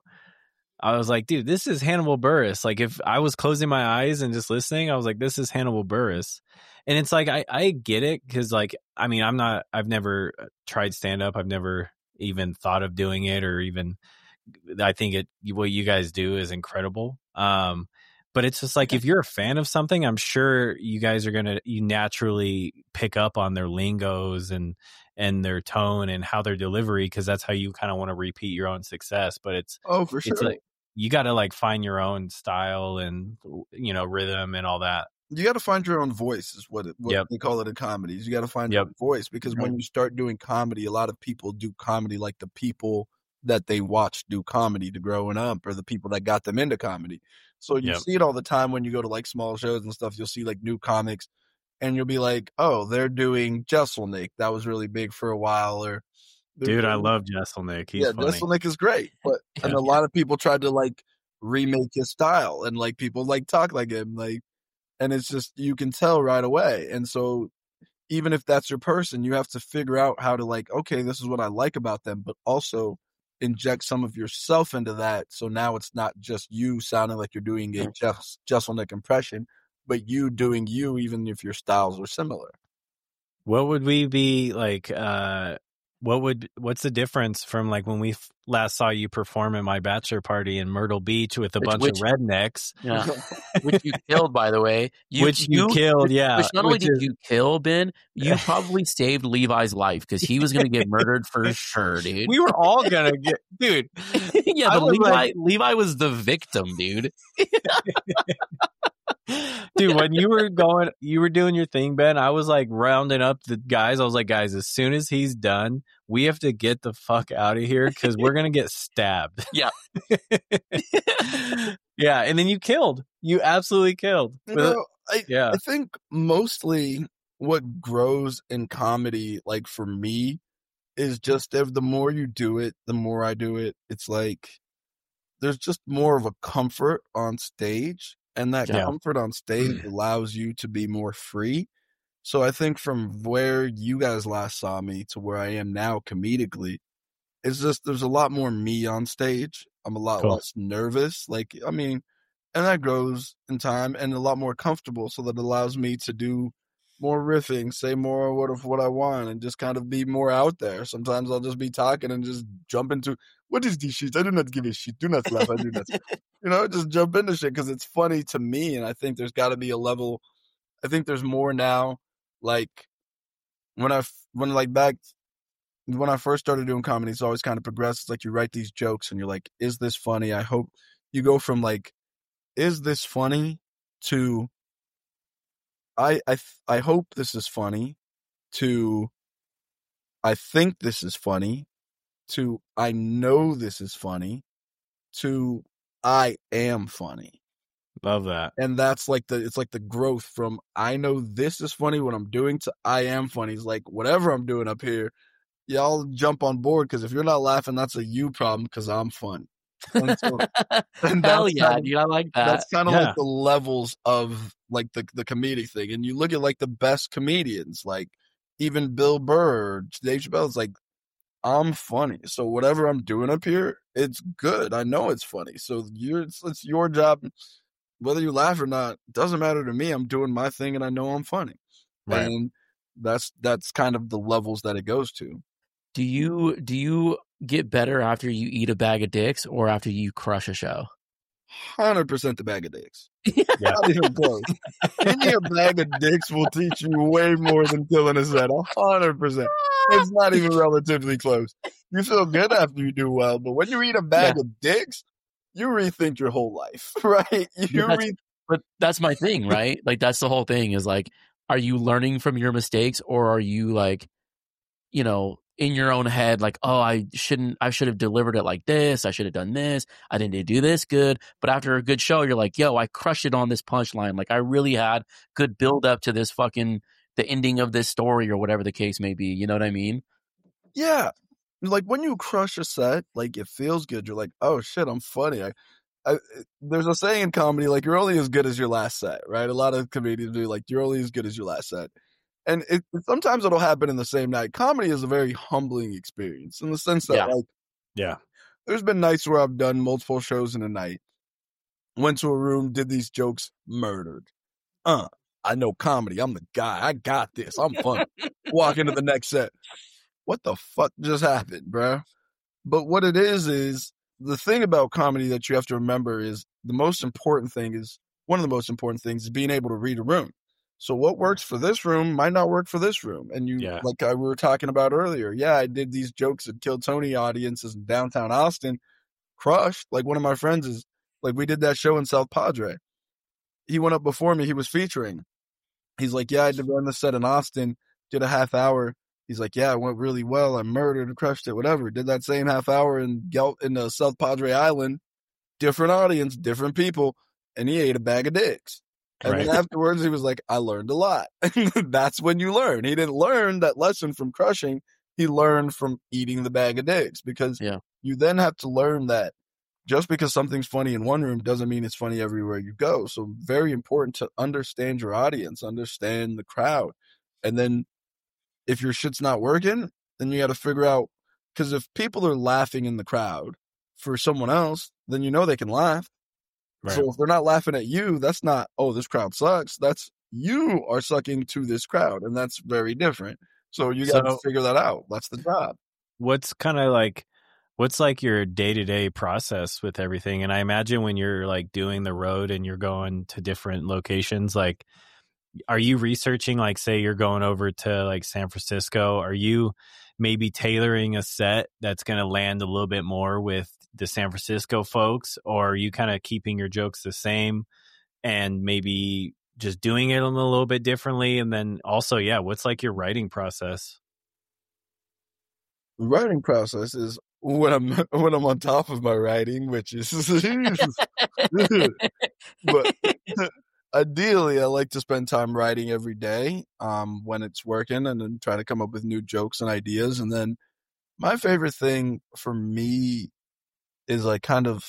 [SPEAKER 3] dude, this is Hannibal Buress. Like if I was closing my eyes and just listening, I was like, this is Hannibal Buress. And it's like, I get it. Cause like, I mean, I've never tried stand up. I've never even thought of doing it or even, I think what you guys do is incredible. But it's just like, if you're a fan of something, I'm sure you guys are you naturally pick up on their lingos and their tone and how their delivery, because that's how you kind of want to repeat your own success. But
[SPEAKER 2] for sure.
[SPEAKER 3] It's like, you got to like find your own style and, you know, rhythm and all that.
[SPEAKER 2] You got to find your own voice is what they call it in comedies. You got to find your own voice because when you start doing comedy, a lot of people do comedy like the people that they watch do comedy to growing up or the people that got them into comedy. So you see it all the time when you go to like small shows and stuff. You'll see like new comics and you'll be like, oh, they're doing Jeselnik. That was really big for a while. Or
[SPEAKER 3] dude, I love Jeselnik. He's funny.
[SPEAKER 2] Jeselnik is great. But and a lot of people tried to like remake his style and like people like talk like him. Like, and it's just, you can tell right away. And so even if that's your person, you have to figure out how to like, okay, this is what I like about them, but also inject some of yourself into that. So now it's not just you sounding like you're doing a Jeselnik impression, but you doing you, even if your styles are similar.
[SPEAKER 3] What would we be like? What's the difference from like when we last saw you perform at my bachelor party in Myrtle Beach with a bunch of rednecks?
[SPEAKER 1] Yeah. Which you killed, by the way.
[SPEAKER 3] Which not
[SPEAKER 1] only did you kill, Ben, you probably saved Levi's life because he was going to get murdered for sure, dude.
[SPEAKER 3] We were all going to get, dude.
[SPEAKER 1] Yeah, but Levi was the victim, dude.
[SPEAKER 3] Dude, when you were doing your thing, Ben, I was like rounding up the guys. I was like, guys, as soon as he's done, we have to get the fuck out of here because we're going to get stabbed.
[SPEAKER 1] Yeah.
[SPEAKER 3] Yeah. And then you killed. You absolutely killed.
[SPEAKER 2] I think mostly what grows in comedy, like for me, is just if the more you do it, the more I do it, it's like there's just more of a comfort on stage. And that comfort on stage allows you to be more free. So I think from where you guys last saw me to where I am now comedically, it's just there's a lot more me on stage. I'm a lot less nervous. Like, I mean, and that grows in time and a lot more comfortable. So that allows me to do more riffing, say more of what I want and just kind of be more out there. Sometimes I'll just be talking and just jump into, what is this shit? I do not give a shit. Do not laugh. I do not. Just jump into shit because it's funny to me. And I think there's got to be a level. I think there's more now. Like when I first started doing comedy, it's always kind of progressed. It's like you write these jokes and you're like, is this funny? I hope you go from like, is this funny to I hope this is funny to I think this is funny to I know this is funny to I am funny.
[SPEAKER 3] Love that.
[SPEAKER 2] And that's like it's like the growth from I know this is funny what I'm doing to I am funny. It's like whatever I'm doing up here, y'all jump on board because if you're not laughing, that's a you problem because I'm funny. And so,
[SPEAKER 1] hell yeah, dude, I like that.
[SPEAKER 2] That's kind of like the levels of like the comedic thing. And you look at like the best comedians, like even Bill Burr or Dave Chappelle, it's like, I'm funny. So whatever I'm doing up here, it's good. I know it's funny. So it's your job. Whether you laugh or not, doesn't matter to me. I'm doing my thing and I know I'm funny. Right. And that's kind of the levels that it goes to.
[SPEAKER 1] Do you get better after you eat a bag of dicks or after you crush a show?
[SPEAKER 2] 100% the bag of dicks. Not even close. Eating a bag of dicks will teach you way more than killing a set. 100%. It's not even relatively close. You feel good after you do well, but when you eat a bag of dicks, you rethink your whole life, right?
[SPEAKER 1] But that's my thing, right? Like, that's the whole thing is like, are you learning from your mistakes, or are you like, you know, in your own head, like, oh, I should have delivered it like this. I should have done this. I didn't do this good. But after a good show, you're like, yo, I crushed it on this punchline. Like, I really had good build up to this fucking, the ending of this story or whatever the case may be. You know what I mean?
[SPEAKER 2] Yeah. Like when you crush a set, like it feels good. You're like, oh shit, I'm funny. There's a saying in comedy, like you're only as good as your last set, right? A lot of comedians do like, you're only as good as your last set. And sometimes it'll happen in the same night. Comedy is a very humbling experience in the sense that, there's been nights where I've done multiple shows in a night, went to a room, did these jokes, murdered. I know comedy. I'm the guy. I got this. I'm fun. Walk into the next set. What the fuck just happened, bro? But what it is the thing about comedy that you have to remember is one of the most important things is being able to read a room. So what works for this room might not work for this room. And we were talking about earlier. Yeah, I did these jokes at Kill Tony audiences in downtown Austin, crushed. Like one of my friends is like, we did that show in South Padre. He went up before me. He was featuring. He's like, yeah, I did run the set in Austin, did a half hour. He's like, yeah, it went really well. I murdered and crushed it, whatever. Did that same half hour in South Padre Island, different audience, different people, and he ate a bag of dicks. And then afterwards, he was like, I learned a lot. That's when you learn. He didn't learn that lesson from crushing. He learned from eating the bag of dicks, because you then have to learn that just because something's funny in one room doesn't mean it's funny everywhere you go. So very important to understand your audience, understand the crowd. And then if your shit's not working, then you got to figure out, because if people are laughing in the crowd for someone else, then you know they can laugh. Right. So if they're not laughing at you, that's not, oh, this crowd sucks. That's you are sucking to this crowd, and that's very different. So you got to figure that out. That's the job.
[SPEAKER 3] What's your day-to-day process with everything? And I imagine when you're like doing the road and you're going to different locations, like, are you researching, like, say you're going over to like San Francisco, are you maybe tailoring a set that's going to land a little bit more with the San Francisco folks, or are you kind of keeping your jokes the same and maybe just doing it a little bit differently? And then also, what's like your writing process?
[SPEAKER 2] Writing process is when I'm on top of my writing, which is but ideally I like to spend time writing every day when it's working, and then try to come up with new jokes and ideas. And then my favorite thing for me is I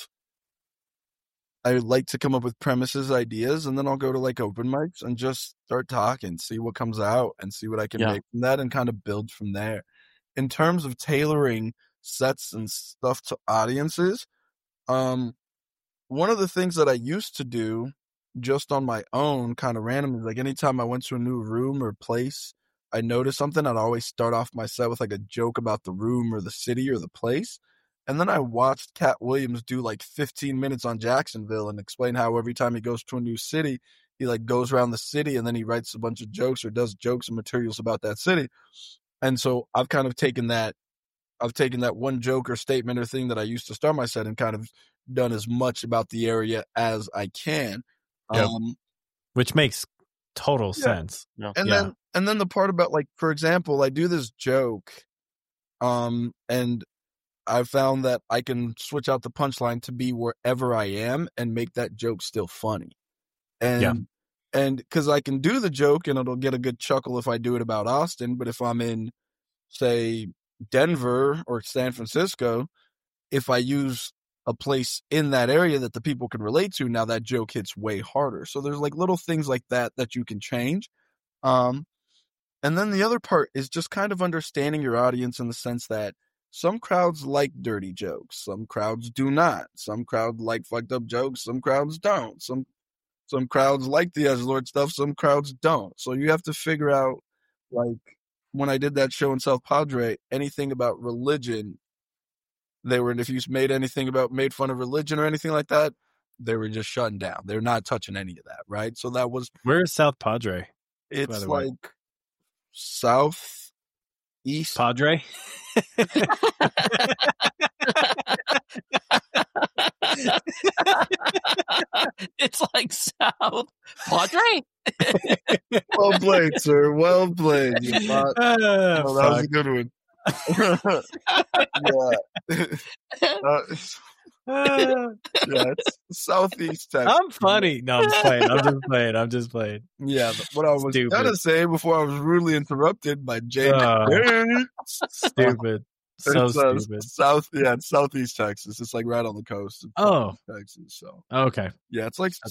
[SPEAKER 2] like to come up with premises, ideas, and then I'll go to like open mics and just start talking, see what comes out and see what I can make from that, and kind of build from there. In terms of tailoring sets and stuff to audiences, one of the things that I used to do just on my own, kind of random, is like anytime I went to a new room or place, I noticed something, I'd always start off my set with like a joke about the room or the city or the place. And then I watched Cat Williams do like 15 minutes on Jacksonville and explain how every time he goes to a new city, he like goes around the city and then he writes a bunch of jokes or does jokes and materials about that city. And so I've kind of taken that one joke or statement or thing that I used to start my set and kind of done as much about the area as I can.
[SPEAKER 3] Yep. Which makes total sense.
[SPEAKER 2] And then the part about, like, for example, I do this joke, and I found that I can switch out the punchline to be wherever I am and make that joke still funny. And because I can do the joke and it'll get a good chuckle if I do it about Austin, but if I'm in, say, Denver or San Francisco, if I use a place in that area that the people can relate to, now that joke hits way harder. So there's like little things like that you can change. And then the other part is just kind of understanding your audience in the sense that some crowds like dirty jokes, some crowds do not. Some crowds like fucked up jokes, some crowds don't. Some crowds like the edgelord stuff, some crowds don't. So you have to figure out, like, when I did that show in South Padre, anything about religion, if you made fun of religion or anything like that, they were just shutting down. They're not touching any of that, right? So that was...
[SPEAKER 3] Where is South Padre?
[SPEAKER 2] It's like south east
[SPEAKER 3] Padre.
[SPEAKER 1] It's like South Padre.
[SPEAKER 2] Well played, sir. Well played. That was a good one. Yeah, it's Southeast Texas.
[SPEAKER 3] I'm funny. No, I'm just playing.
[SPEAKER 2] Yeah, what I was gonna say before I was rudely interrupted by James.
[SPEAKER 3] Stupid. So stupid.
[SPEAKER 2] It's Southeast Texas. It's like right on the coast of Texas. So
[SPEAKER 3] okay.
[SPEAKER 2] Yeah, it's like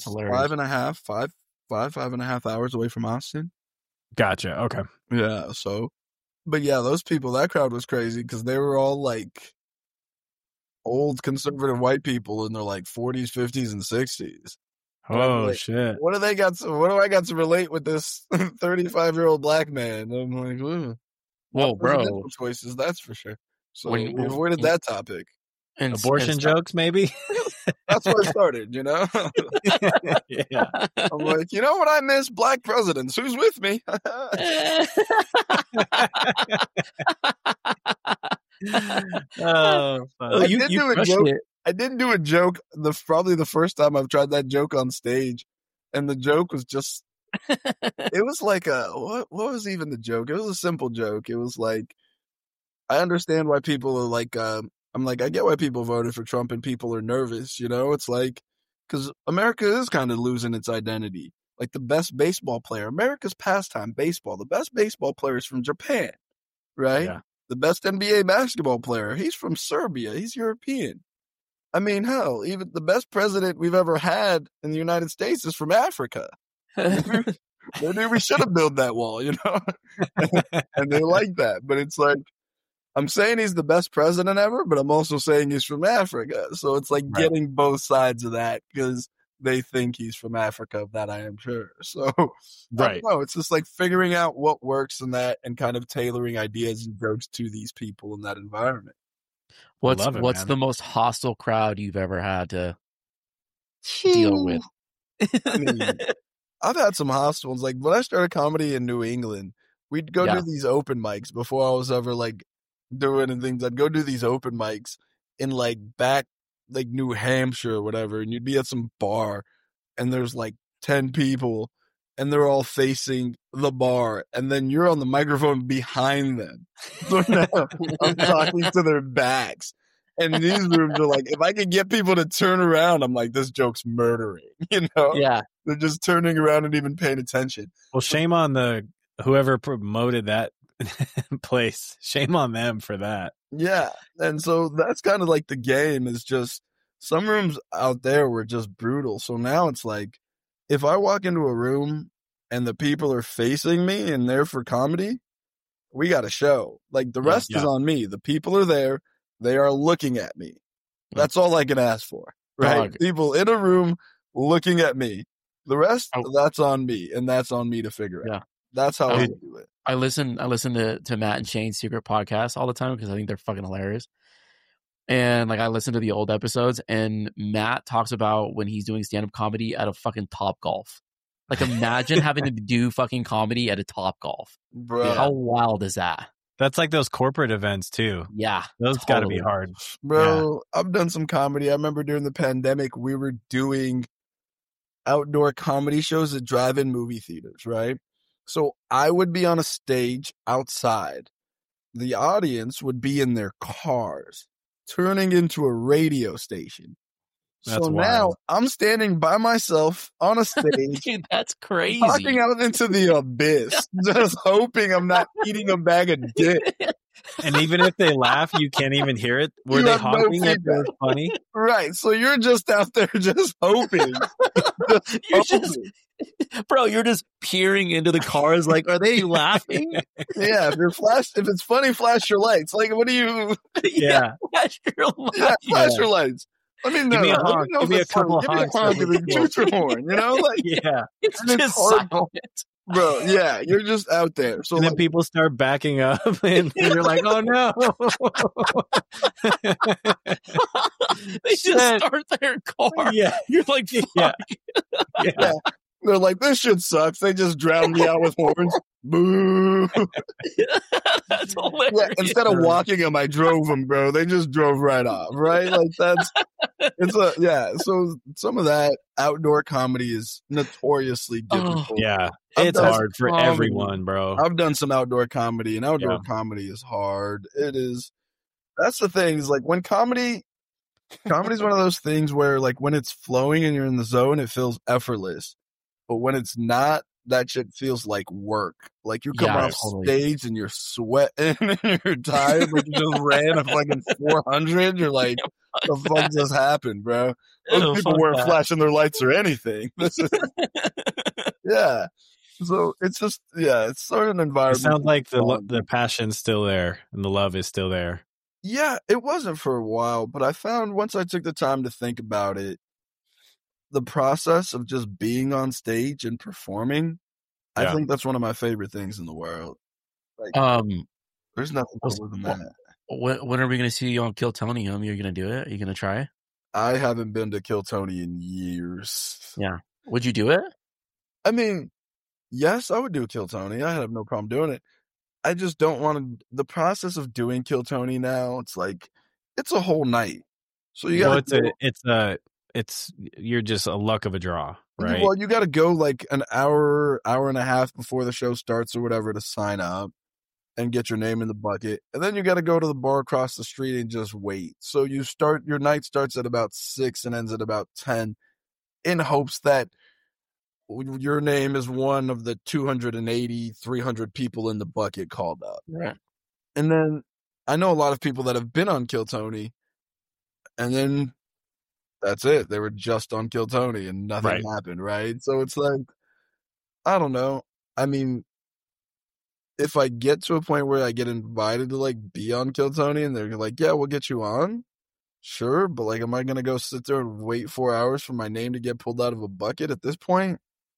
[SPEAKER 2] 5.5 hours away from Austin.
[SPEAKER 3] Gotcha. Okay.
[SPEAKER 2] Yeah, so but yeah, those people, that crowd was crazy because they were all like old conservative white people in their like 40s, 50s, and 60s.
[SPEAKER 3] Oh,
[SPEAKER 2] like,
[SPEAKER 3] shit.
[SPEAKER 2] What do I got to relate with this 35-year-old black man? I'm like,
[SPEAKER 1] whoa, bro.
[SPEAKER 2] Choices, that's for sure. So we avoided that topic.
[SPEAKER 3] And abortion jokes, maybe?
[SPEAKER 2] That's where I started, you know?
[SPEAKER 3] Yeah.
[SPEAKER 2] I'm like, you know what I miss? Black presidents. Who's with me?
[SPEAKER 3] Oh,
[SPEAKER 2] I did do a joke. Probably the first time I've tried that joke on stage, and the joke was just. It was like what was even the joke? It was a simple joke. It was like, I understand why people are like. I'm like, I get why people voted for Trump and people are nervous. You know, it's like because America is kind of losing its identity. Like the best baseball player, America's pastime, baseball. The best baseball player is from Japan, right? Yeah. The best NBA basketball player, he's from Serbia. He's European. I mean, hell, even the best president we've ever had in the United States is from Africa. Maybe we should have built that wall, you know? And they like that. But it's like, I'm saying he's the best president ever, but I'm also saying he's from Africa. So it's like getting both sides of that because they think he's from Africa, that I am sure. So, I don't know. It's just like figuring out what works in that and kind of tailoring ideas and jokes to these people in that environment.
[SPEAKER 1] What's the most hostile crowd you've ever had to deal with?
[SPEAKER 2] I mean, I've had some hostile ones. Like when I started comedy in New England, we'd go do these open mics before I was ever like doing things. I'd go do these open mics in like back like New Hampshire or whatever, and you'd be at some bar and there's like 10 people and they're all facing the bar, and then you're on the microphone behind them. So now I'm talking to their backs. And these rooms are like, if I could get people to turn around, I'm like, this joke's murdering, you know?
[SPEAKER 1] Yeah.
[SPEAKER 2] They're just turning around and even paying attention.
[SPEAKER 3] Well, shame on whoever promoted that place. Shame on them for that.
[SPEAKER 2] Yeah. And so that's kind of like the game is just some rooms out there were just brutal. So now it's like, if I walk into a room and the people are facing me and they're for comedy, we got a show. Like the rest is on me. The people are there. They are looking at me. That's all I can ask for, right? People in a room looking at me. The rest, that's on me, and that's on me to figure out. That's how I do it.
[SPEAKER 1] I listen to Matt and Shane's secret podcast all the time because I think they're fucking hilarious. And like I listen to the old episodes, and Matt talks about when he's doing stand-up comedy at a fucking Topgolf. Like imagine having to do fucking comedy at a Topgolf.
[SPEAKER 2] Bro.
[SPEAKER 1] How wild is that?
[SPEAKER 3] That's like those corporate events too.
[SPEAKER 1] Yeah.
[SPEAKER 3] Those got to be hard.
[SPEAKER 2] Bro, I've done some comedy. I remember during the pandemic, we were doing outdoor comedy shows at drive-in movie theaters, right? So I would be on a stage outside. The audience would be in their cars, turning into a radio station.
[SPEAKER 3] That's
[SPEAKER 2] so
[SPEAKER 3] wild.
[SPEAKER 2] Now I'm standing by myself on a stage.
[SPEAKER 1] Dude, that's crazy.
[SPEAKER 2] Talking out into the abyss, just hoping I'm not eating a bag of dick.
[SPEAKER 3] And even if they laugh, you can't even hear it. Were they honking if it was funny?
[SPEAKER 2] Right. So you're just out there just hoping.
[SPEAKER 1] Bro, you're just peering into the cars like, are they laughing?
[SPEAKER 2] Yeah, if it's funny, flash your lights. Like, what do you...
[SPEAKER 3] Yeah.
[SPEAKER 1] Flash your lights.
[SPEAKER 2] Yeah, flash your lights. Let me know.
[SPEAKER 3] Give me a honk. Give me a couple of honks.
[SPEAKER 2] Give me a honk of the horn, you know? Like,
[SPEAKER 1] yeah. It's just silent.
[SPEAKER 2] Bro, yeah, you're just out there. So
[SPEAKER 3] and then people start backing up, and you're like, "Oh no!"
[SPEAKER 1] They just start their car.
[SPEAKER 3] Yeah,
[SPEAKER 1] you're like, "Fuck."
[SPEAKER 2] Yeah. They're like, "This shit sucks." They just drowned me out with horns. Boo!
[SPEAKER 1] That's hilarious.
[SPEAKER 2] Yeah, instead of walking them, I drove them, bro. They just drove right off, right? Like So some of that outdoor comedy is notoriously difficult.
[SPEAKER 3] Yeah, it's hard for everyone, bro.
[SPEAKER 2] I've done some outdoor comedy, and outdoor comedy is hard. It is. That's the thing, is like when comedy's one of those things where like when it's flowing and you're in the zone, it feels effortless. But when it's not, that shit feels like work. Like you come off stage and you're sweating and you're tired, but you just ran a fucking 400. You're like, the fuck just happened, bro? Those people weren't flashing their lights or anything. Yeah. So it's just, it's sort of an environment.
[SPEAKER 3] It sounds like the passion's still there and the love is still there.
[SPEAKER 2] Yeah, it wasn't for a while, but I found once I took the time to think about it, the process of just being on stage and performing, I think that's one of my favorite things in the world. Like, there's nothing cooler than that.
[SPEAKER 1] When are we going to see you on Kill Tony? You're going to do it? Are you going to try?
[SPEAKER 2] I haven't been to Kill Tony in years.
[SPEAKER 1] Yeah. Would you do it?
[SPEAKER 2] I mean, yes, I would do Kill Tony. I have no problem doing it. I just don't want to. The process of doing Kill Tony now, it's like it's a whole night. So you got
[SPEAKER 3] you're just a luck of a draw, right?
[SPEAKER 2] Well, you got to go like an hour and a half before the show starts or whatever to sign up and get your name in the bucket, and then you got to go to the bar across the street and just wait. So your night starts at about 6 and ends at about 10, in hopes that your name is one of the 280, 300 people in the bucket called up.
[SPEAKER 1] Right.
[SPEAKER 2] And then I know a lot of people that have been on Kill Tony, and then that's it. They were just on Kill Tony and nothing happened, right? So it's like, I don't know. I mean, if I get to a point where I get invited to like be on Kill Tony and they're like, yeah, we'll get you on. Sure. But like, am I going to go sit there and wait 4 hours for my name to get pulled out of a bucket at this point?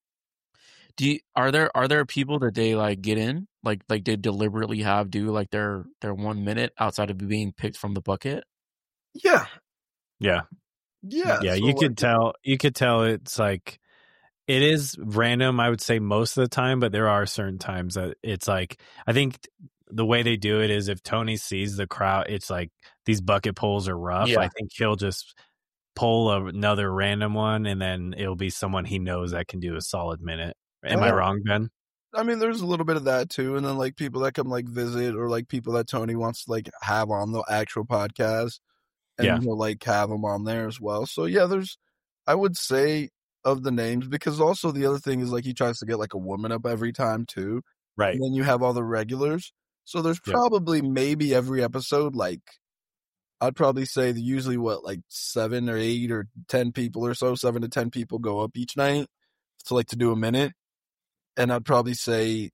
[SPEAKER 1] Are there people that they like get in, like they deliberately do like their 1 minute outside of being picked from the bucket?
[SPEAKER 2] Yeah.
[SPEAKER 3] So you could tell it's like, it is random, I would say, most of the time, but there are certain times that it's like, I think the way they do it is if Tony sees the crowd, it's like these bucket pulls are rough. I think he'll just pull another random one, and then it'll be someone he knows that can do a solid minute. Am I wrong, Ben?
[SPEAKER 2] I mean, there's a little bit of that too, and then like people that come like visit, or like people that Tony wants to like have on the actual podcast, and he'll like have them on there as well. So yeah, there's, I would say, of the names, because also the other thing is like he tries to get like a woman up every time too,
[SPEAKER 3] right?
[SPEAKER 2] And then you have all the regulars, so there's probably maybe every episode, like I'd probably say usually like 7 or 8 or 10 people or so, 7 to 10 people go up each night to do a minute. And I'd probably say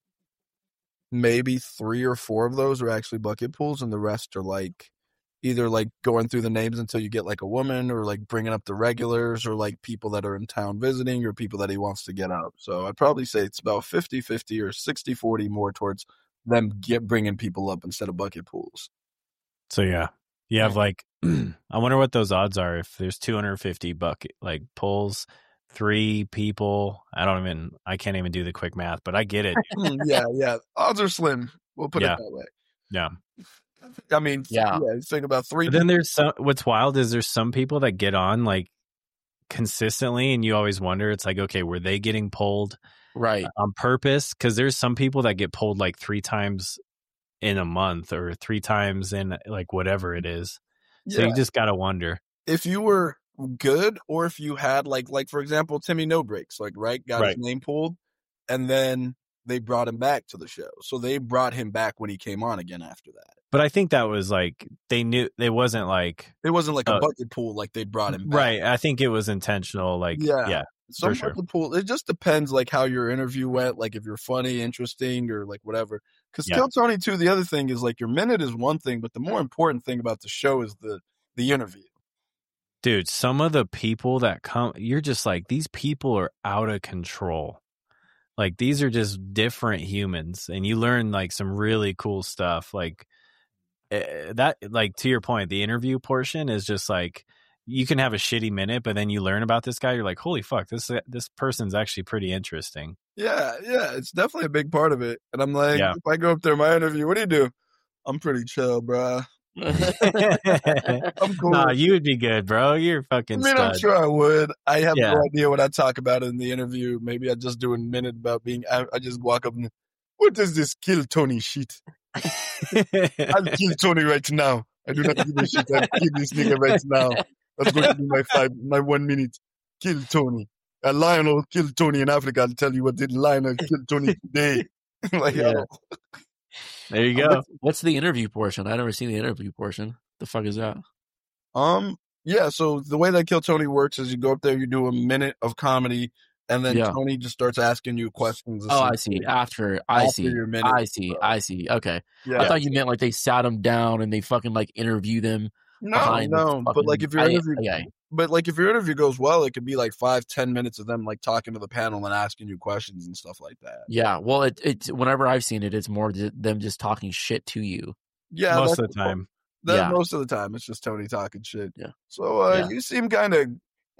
[SPEAKER 2] maybe 3 or 4 of those are actually bucket pulls, and the rest are like either like going through the names until you get like a woman, or like bringing up the regulars, or like people that are in town visiting, or people that he wants to get up. So I'd probably say it's about 50-50 or 60-40 more towards them bringing people up instead of bucket pulls.
[SPEAKER 3] So you have like, I wonder what those odds are if there's 250 bucket like pulls. 3 people. I can't even do the quick math, but I get it.
[SPEAKER 2] Yeah. Odds are slim. We'll put it that way.
[SPEAKER 3] Yeah.
[SPEAKER 2] I mean, think about 3.
[SPEAKER 3] But then there's what's wild is there's some people that get on like consistently, and you always wonder, it's like, okay, were they getting pulled on purpose? Because there's some people that get pulled like 3 times in a month, or 3 times in like whatever it is. So you just got to wonder.
[SPEAKER 2] If you were good, or if you had like for example, Timmy No Breaks, got his name pulled, and then they brought him back to the show. So they brought him back when he came on again after that.
[SPEAKER 3] But I think that was like, they knew it wasn't like
[SPEAKER 2] a bucket pool, like they brought him back.
[SPEAKER 3] Right. I think it was intentional. Like,
[SPEAKER 2] Some
[SPEAKER 3] for sure.
[SPEAKER 2] Bucket pool, it just depends like how your interview went, like if you're funny, interesting, or like whatever. Because Kill Tony too, the other thing is like your minute is one thing, but the more important thing about the show is the interview.
[SPEAKER 3] Dude, some of the people that come, you're just like, these people are out of control. Like, these are just different humans, and you learn like some really cool stuff. Like that, like to your point, the interview portion is just like, you can have a shitty minute, but then you learn about this guy. You're like, holy fuck, this person's actually pretty interesting.
[SPEAKER 2] Yeah, it's definitely a big part of it. And I'm like, if I go up there, my interview, what do you do? I'm pretty chill, bruh. I'm cool.
[SPEAKER 3] Nah, you would be good, bro. You're fucking stud.
[SPEAKER 2] I'm sure I would. I have no idea what I talk about in the interview. Maybe I just do a minute about I just walk up and, what is this kill Tony shit? I'll kill Tony right now. I do not give a shit. I'll kill this nigga right now. That's going to be my 1 minute. Kill Tony. A lion will kill Tony in Africa. I'll tell you what the lion will kill Tony today.
[SPEAKER 3] There you go.
[SPEAKER 1] What's the interview portion? I've never seen the interview portion. The fuck is that?
[SPEAKER 2] Yeah, so the way that Kill Tony works is you go up there, you do a minute of comedy, and then Tony just starts asking you questions.
[SPEAKER 1] Oh, I see. After your minute. I see. Okay. Yeah. I thought you meant like they sat them down and they fucking like interview them.
[SPEAKER 2] No. But like if your interview goes well, it could be like 5-10 minutes of them like talking to the panel and asking you questions and stuff like that.
[SPEAKER 1] Yeah. Well, it's whenever I've seen it, it's more them just talking shit to you.
[SPEAKER 2] Yeah.
[SPEAKER 3] Most of the time.
[SPEAKER 2] Most of the time, it's just Tony talking shit. Yeah. So you seem kind of,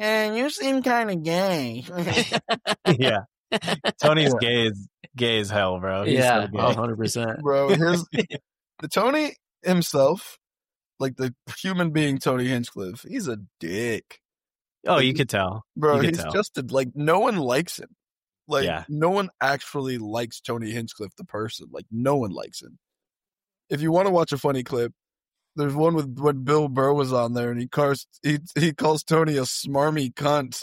[SPEAKER 2] gay.
[SPEAKER 3] Yeah. Tony's gay as hell, bro.
[SPEAKER 1] He's so gay. 100%.
[SPEAKER 2] Bro, the Tony himself, like the human being Tony Hinchcliffe, he's a dick.
[SPEAKER 3] Oh, you could tell.
[SPEAKER 2] Bro, he's just like, no one likes him. Like, no one actually likes Tony Hinchcliffe, the person. Like, no one likes him. If you want to watch a funny clip, there's one with when Bill Burr was on there, and he calls Tony a smarmy cunt.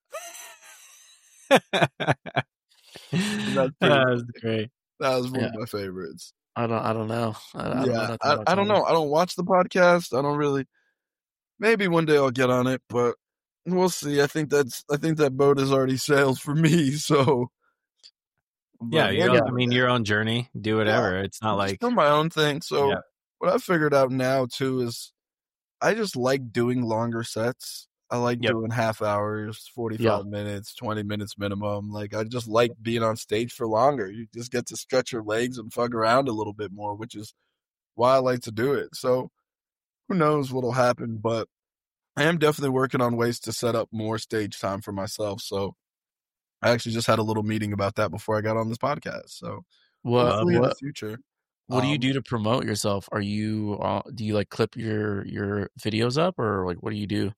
[SPEAKER 3] That was great.
[SPEAKER 2] That was one of my favorites.
[SPEAKER 1] I don't know.
[SPEAKER 2] I don't know. I don't watch the podcast. I don't really. Maybe one day I'll get on it, but we'll see. I think that boat has already sailed for me. So.
[SPEAKER 3] Yeah, your own journey. Do whatever. It's not like
[SPEAKER 2] do my own thing. So. Yeah. What I figured out now, too, is I just like doing longer sets. I like doing half hours, 45 minutes, 20 minutes minimum. Like, I just like being on stage for longer. You just get to stretch your legs and fuck around a little bit more, which is why I like to do it. So, who knows what'll happen, but I am definitely working on ways to set up more stage time for myself. So, I actually just had a little meeting about that before I got on this podcast. So, hopefully in the future.
[SPEAKER 1] What do you do to promote yourself? Are you do you like clip your videos up, or like what do you do?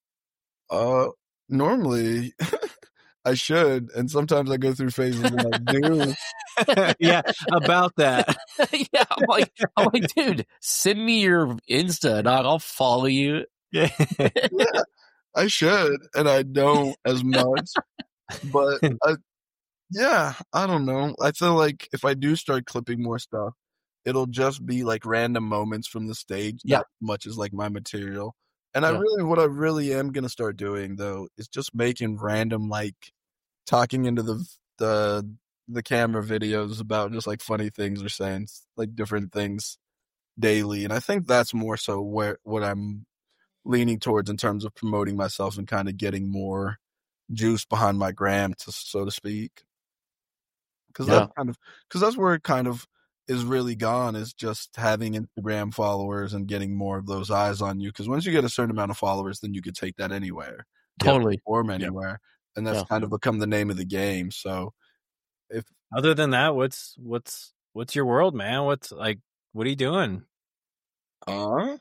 [SPEAKER 2] Normally I should, and sometimes I go through phases when I do.
[SPEAKER 3] Yeah, about that.
[SPEAKER 1] Yeah, I'm like, dude, send me your Insta, dog. I'll follow you.
[SPEAKER 2] Yeah, I should, and I don't as much, but I don't know. I feel like if I do start clipping more stuff, it'll just be like random moments from the stage, not much as like my material. And what I really am going to start doing though, is just making random, like talking into the camera videos about just like funny things or saying like different things daily. And I think that's more so what I'm leaning towards in terms of promoting myself and kind of getting more juice behind my gram, so to speak. Because that's where it kind of is really gone, is just having Instagram followers and getting more of those eyes on you. Because once you get a certain amount of followers, then you could take that anywhere,
[SPEAKER 1] totally
[SPEAKER 2] perform anywhere, and that's kind of become the name of the game. So, if
[SPEAKER 3] other than that, what's your world, man? What are you doing?
[SPEAKER 2] I'm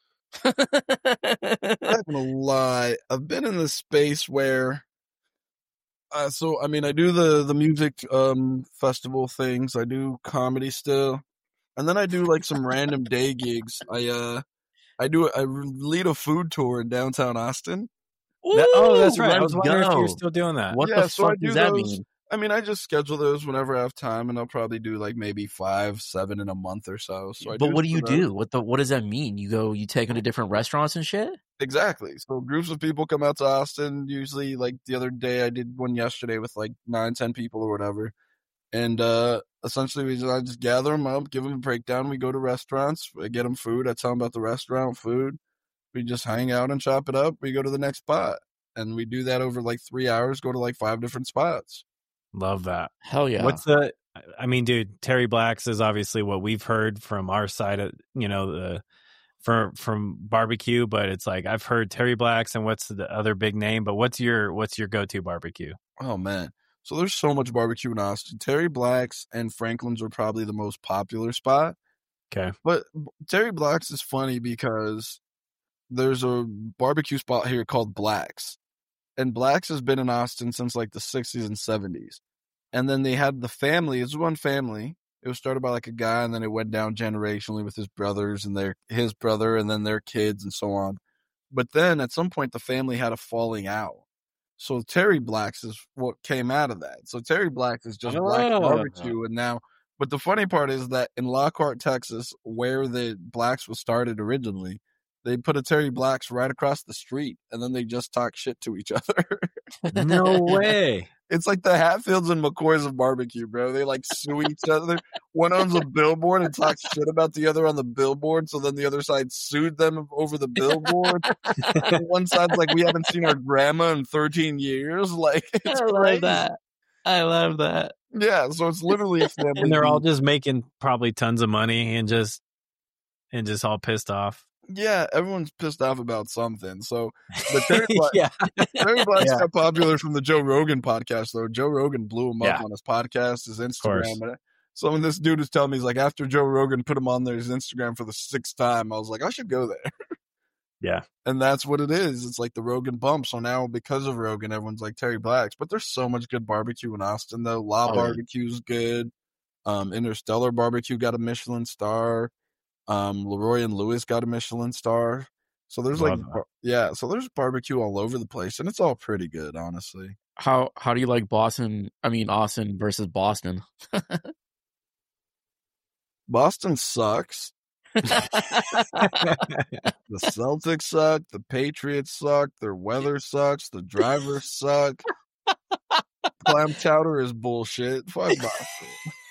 [SPEAKER 2] not gonna lie, I've been in this space where. I do the music festival things. I do comedy still, and then I do like some random day gigs. I lead a food tour in downtown Austin.
[SPEAKER 3] Ooh, that's right. I was wondering if you're still doing that.
[SPEAKER 1] What the fuck does that mean?
[SPEAKER 2] I mean, I just schedule those whenever I have time, and I'll probably do like maybe 5-7 in a month or so.
[SPEAKER 1] But what do you do? What does that mean? You take them to different restaurants and shit?
[SPEAKER 2] Exactly. So groups of people come out to Austin. Usually, like the other day, I did one yesterday with like 9-10 people or whatever. And essentially, I just gather them up, give them a breakdown. We go to restaurants, I get them food. I tell them about the restaurant food. We just hang out and chop it up. We go to the next spot, and we do that over like 3 hours. Go to like 5 different spots.
[SPEAKER 3] Love that.
[SPEAKER 1] Hell yeah.
[SPEAKER 3] Dude, Terry Black's is obviously what we've heard from our side of, from barbecue, but it's like I've heard Terry Black's and what's the other big name, but what's your go-to barbecue?
[SPEAKER 2] Oh man. So there's so much barbecue in Austin. Terry Black's and Franklin's are probably the most popular spot.
[SPEAKER 3] Okay.
[SPEAKER 2] But Terry Black's is funny because there's a barbecue spot here called Black's. And Black's has been in Austin since like the 60s and 70s. And then they had the family. It's one family. It was started by like a guy, and then it went down generationally with his brothers and his brother and then their kids and so on. But then at some point, the family had a falling out. So Terry Black's is what came out of that. So Terry Black's is just Black barbecue. And now, but the funny part is that in Lockhart, Texas, where the Black's was started originally, they put a Terry Black's right across the street, and then they just talk shit to each other.
[SPEAKER 3] No way.
[SPEAKER 2] It's like the Hatfields and McCoys of barbecue, bro. They like sue each other. One owns a billboard and talks shit about the other on the billboard, so then the other side sued them over the billboard. One side's like, we haven't seen our grandma in 13 years. Like, it's crazy.
[SPEAKER 1] I love that.
[SPEAKER 2] Yeah, so it's literally a family.
[SPEAKER 3] And they're all just making probably tons of money and just all pissed off.
[SPEAKER 2] Yeah, everyone's pissed off about something. So, but Terry Black got popular from the Joe Rogan podcast, though. Joe Rogan blew him up on his podcast, his Instagram. So when this dude was telling me, he's like, after Joe Rogan put him on there, his Instagram for the 6th time, I was like, I should go there.
[SPEAKER 3] Yeah.
[SPEAKER 2] And that's what it is. It's like the Rogan bump. So now because of Rogan, everyone's like Terry Black's. But there's so much good barbecue in Austin, though. La Barbecue's good. Interstellar Barbecue got a Michelin star. Leroy and Lewis got a Michelin star. So there's so there's barbecue all over the place, and it's all pretty good, honestly.
[SPEAKER 1] How do you like Austin versus Boston?
[SPEAKER 2] Boston sucks. The Celtics suck. The Patriots suck. Their weather sucks. The drivers suck. Clam chowder is bullshit. Fuck Boston.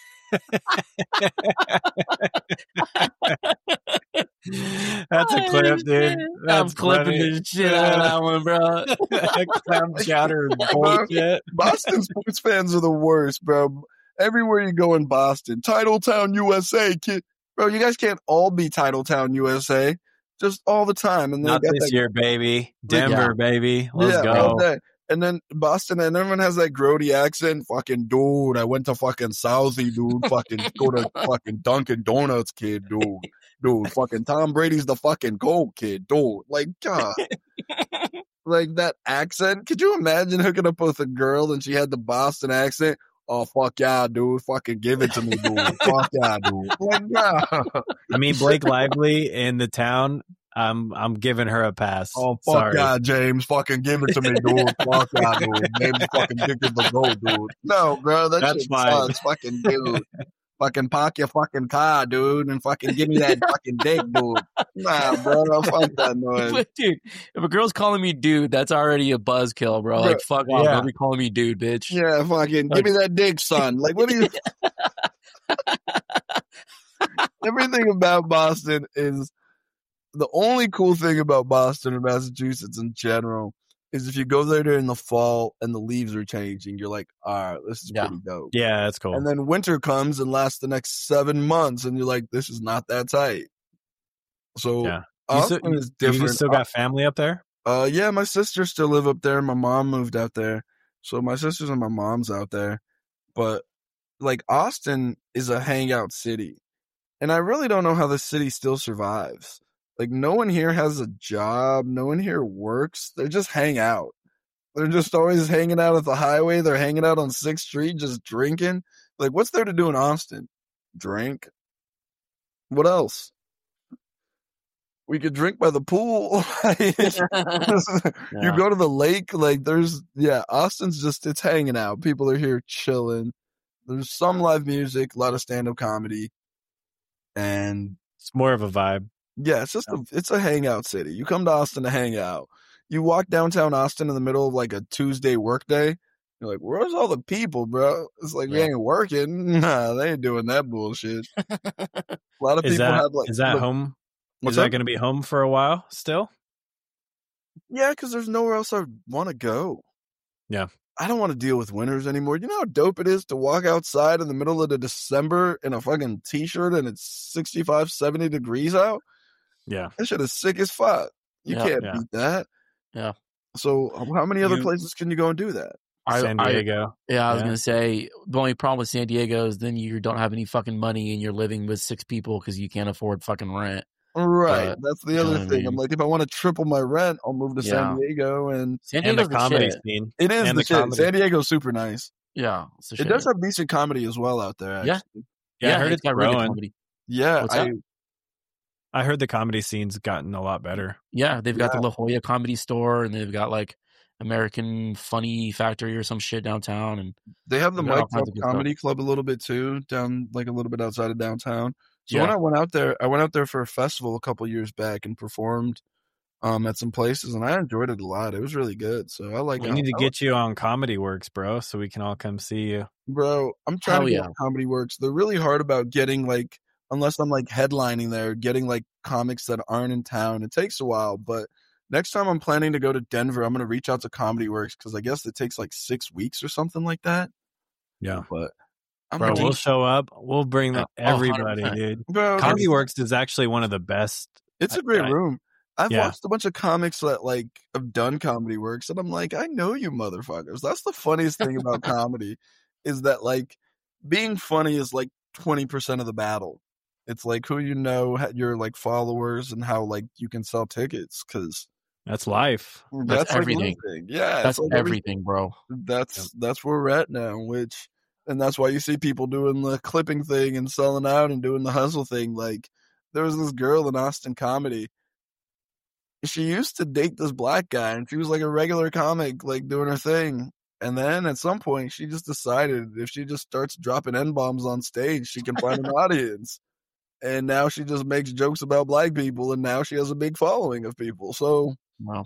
[SPEAKER 3] That's a clip, dude.
[SPEAKER 1] I'm clipping the shit out of that one, bro.
[SPEAKER 3] Clam chowder is bullshit.
[SPEAKER 2] Boston sports fans are the worst, bro. Everywhere you go in Boston, Titletown, USA, kid. Bro, you guys can't all be Titletown, USA, just all the time. And
[SPEAKER 3] not this year, baby. Denver, baby. Let's go.
[SPEAKER 2] And then Boston, and everyone has that grody accent. Fucking dude, I went to fucking Southie, dude. Fucking go to fucking Dunkin' Donuts, kid, dude. Dude, fucking Tom Brady's the fucking GOAT, kid, dude. Like, God. Like that accent. Could you imagine hooking up with a girl and she had the Boston accent? Oh, fuck yeah, dude. Fucking give it to me, dude. Fuck yeah, dude. Like, yeah.
[SPEAKER 3] I mean, Blake Lively in The Town, I'm giving her a pass.
[SPEAKER 2] Oh, fuck yeah, James. Fucking give it to me, dude. Fuck yeah, dude. James fucking dick is the gold, dude. No, bro. That's shit sucks. Fucking dude. Fucking park your fucking car, dude, and fucking give me that fucking dick, dude. Nah, bro. Fuck that noise.
[SPEAKER 1] But, dude, if a girl's calling me dude, that's already a buzzkill, bro. Like, fuck off. Don't be calling me dude, bitch.
[SPEAKER 2] Yeah, fucking give me that dick, son. Like, what are you... Everything about Boston is... The only cool thing about Boston or Massachusetts in general is if you go there during the fall and the leaves are changing, you're like, all right, this is pretty dope.
[SPEAKER 3] Yeah, that's cool.
[SPEAKER 2] And then winter comes and lasts the next 7 months, and you're like, this is not that tight. So Austin is different.
[SPEAKER 3] You still got family up there?
[SPEAKER 2] Yeah, my sisters still live up there. My mom moved out there. So my sisters and my mom's out there. But like Austin is a hangout city. And I really don't know how the city still survives. Like, no one here has a job. No one here works. They just hang out. They're just always hanging out at the highway. They're hanging out on 6th Street just drinking. Like, what's there to do in Austin? Drink. What else? We could drink by the pool. You go to the lake. Like, Austin's just, it's hanging out. People are here chilling. There's some live music, a lot of stand-up comedy. And
[SPEAKER 3] it's more of a vibe.
[SPEAKER 2] Yeah, it's a hangout city. You come to Austin to hang out. You walk downtown Austin in the middle of like a Tuesday work day. You're like, where's all the people, bro? It's like, we ain't working. Nah, they ain't doing that bullshit. A lot of people have like...
[SPEAKER 3] Is that home? Is that going to be home for a while still?
[SPEAKER 2] Yeah, because there's nowhere else I want to go.
[SPEAKER 3] Yeah.
[SPEAKER 2] I don't want to deal with winters anymore. You know how dope it is to walk outside in the middle of the December in a fucking t-shirt and it's 65, 70 degrees out?
[SPEAKER 3] Yeah.
[SPEAKER 2] That shit is sick as fuck. You can't beat that.
[SPEAKER 1] Yeah.
[SPEAKER 2] So how many other places can you go and do that?
[SPEAKER 3] San Diego.
[SPEAKER 1] I was going to say, the only problem with San Diego is then you don't have any fucking money and you're living with 6 people because you can't afford fucking rent.
[SPEAKER 2] Right.
[SPEAKER 1] But,
[SPEAKER 2] that's the other thing. I mean? I'm like, if I want to triple my rent, I'll move to San Diego. And
[SPEAKER 1] San Diego's
[SPEAKER 3] the comedy scene.
[SPEAKER 2] It is the shit. Comedy. San Diego's super nice.
[SPEAKER 1] Yeah.
[SPEAKER 2] It does have decent comedy as well out there, actually.
[SPEAKER 3] Yeah, I heard it's got really good comedy.
[SPEAKER 2] Yeah.
[SPEAKER 3] I heard the comedy scene's gotten a lot better.
[SPEAKER 1] Yeah, they've got the La Jolla Comedy Store, and they've got like American Funny Factory or some shit downtown, and
[SPEAKER 2] they have the Mike Comedy Club a little bit too, down like a little bit outside of downtown. So when I went out there for a festival a couple years back and performed at some places, and I enjoyed it a lot. It was really good. So I like.
[SPEAKER 3] We need to get you on Comedy Works, bro, so we can all come see you,
[SPEAKER 2] bro. I'm trying to get on Comedy Works. They're really hard about getting like. Unless I'm like headlining there, getting like comics that aren't in town. It takes a while, but next time I'm planning to go to Denver, I'm going to reach out to Comedy Works because I guess it takes like 6 weeks or something like that.
[SPEAKER 3] Yeah.
[SPEAKER 2] But
[SPEAKER 3] we'll show up. We'll bring everybody, 100%. Dude. Bro, Comedy Works is actually one of the best.
[SPEAKER 2] It's a great room. I've watched a bunch of comics that like have done Comedy Works, and I'm like, I know you motherfuckers. That's the funniest thing about comedy is that like being funny is like 20% of the battle. It's like who you know, your like followers, and how like you can sell tickets because
[SPEAKER 3] that's life.
[SPEAKER 1] That's everything.
[SPEAKER 2] Like yeah,
[SPEAKER 1] that's like everything, bro.
[SPEAKER 2] That's where we're at now. And that's why you see people doing the clipping thing and selling out and doing the hustle thing. Like there was this girl in Austin comedy. She used to date this black guy, and she was like a regular comic, like doing her thing. And then at some point, she just decided if she just starts dropping N-bombs on stage, she can find an audience. And now she just makes jokes about black people, and now she has a big following of people. So,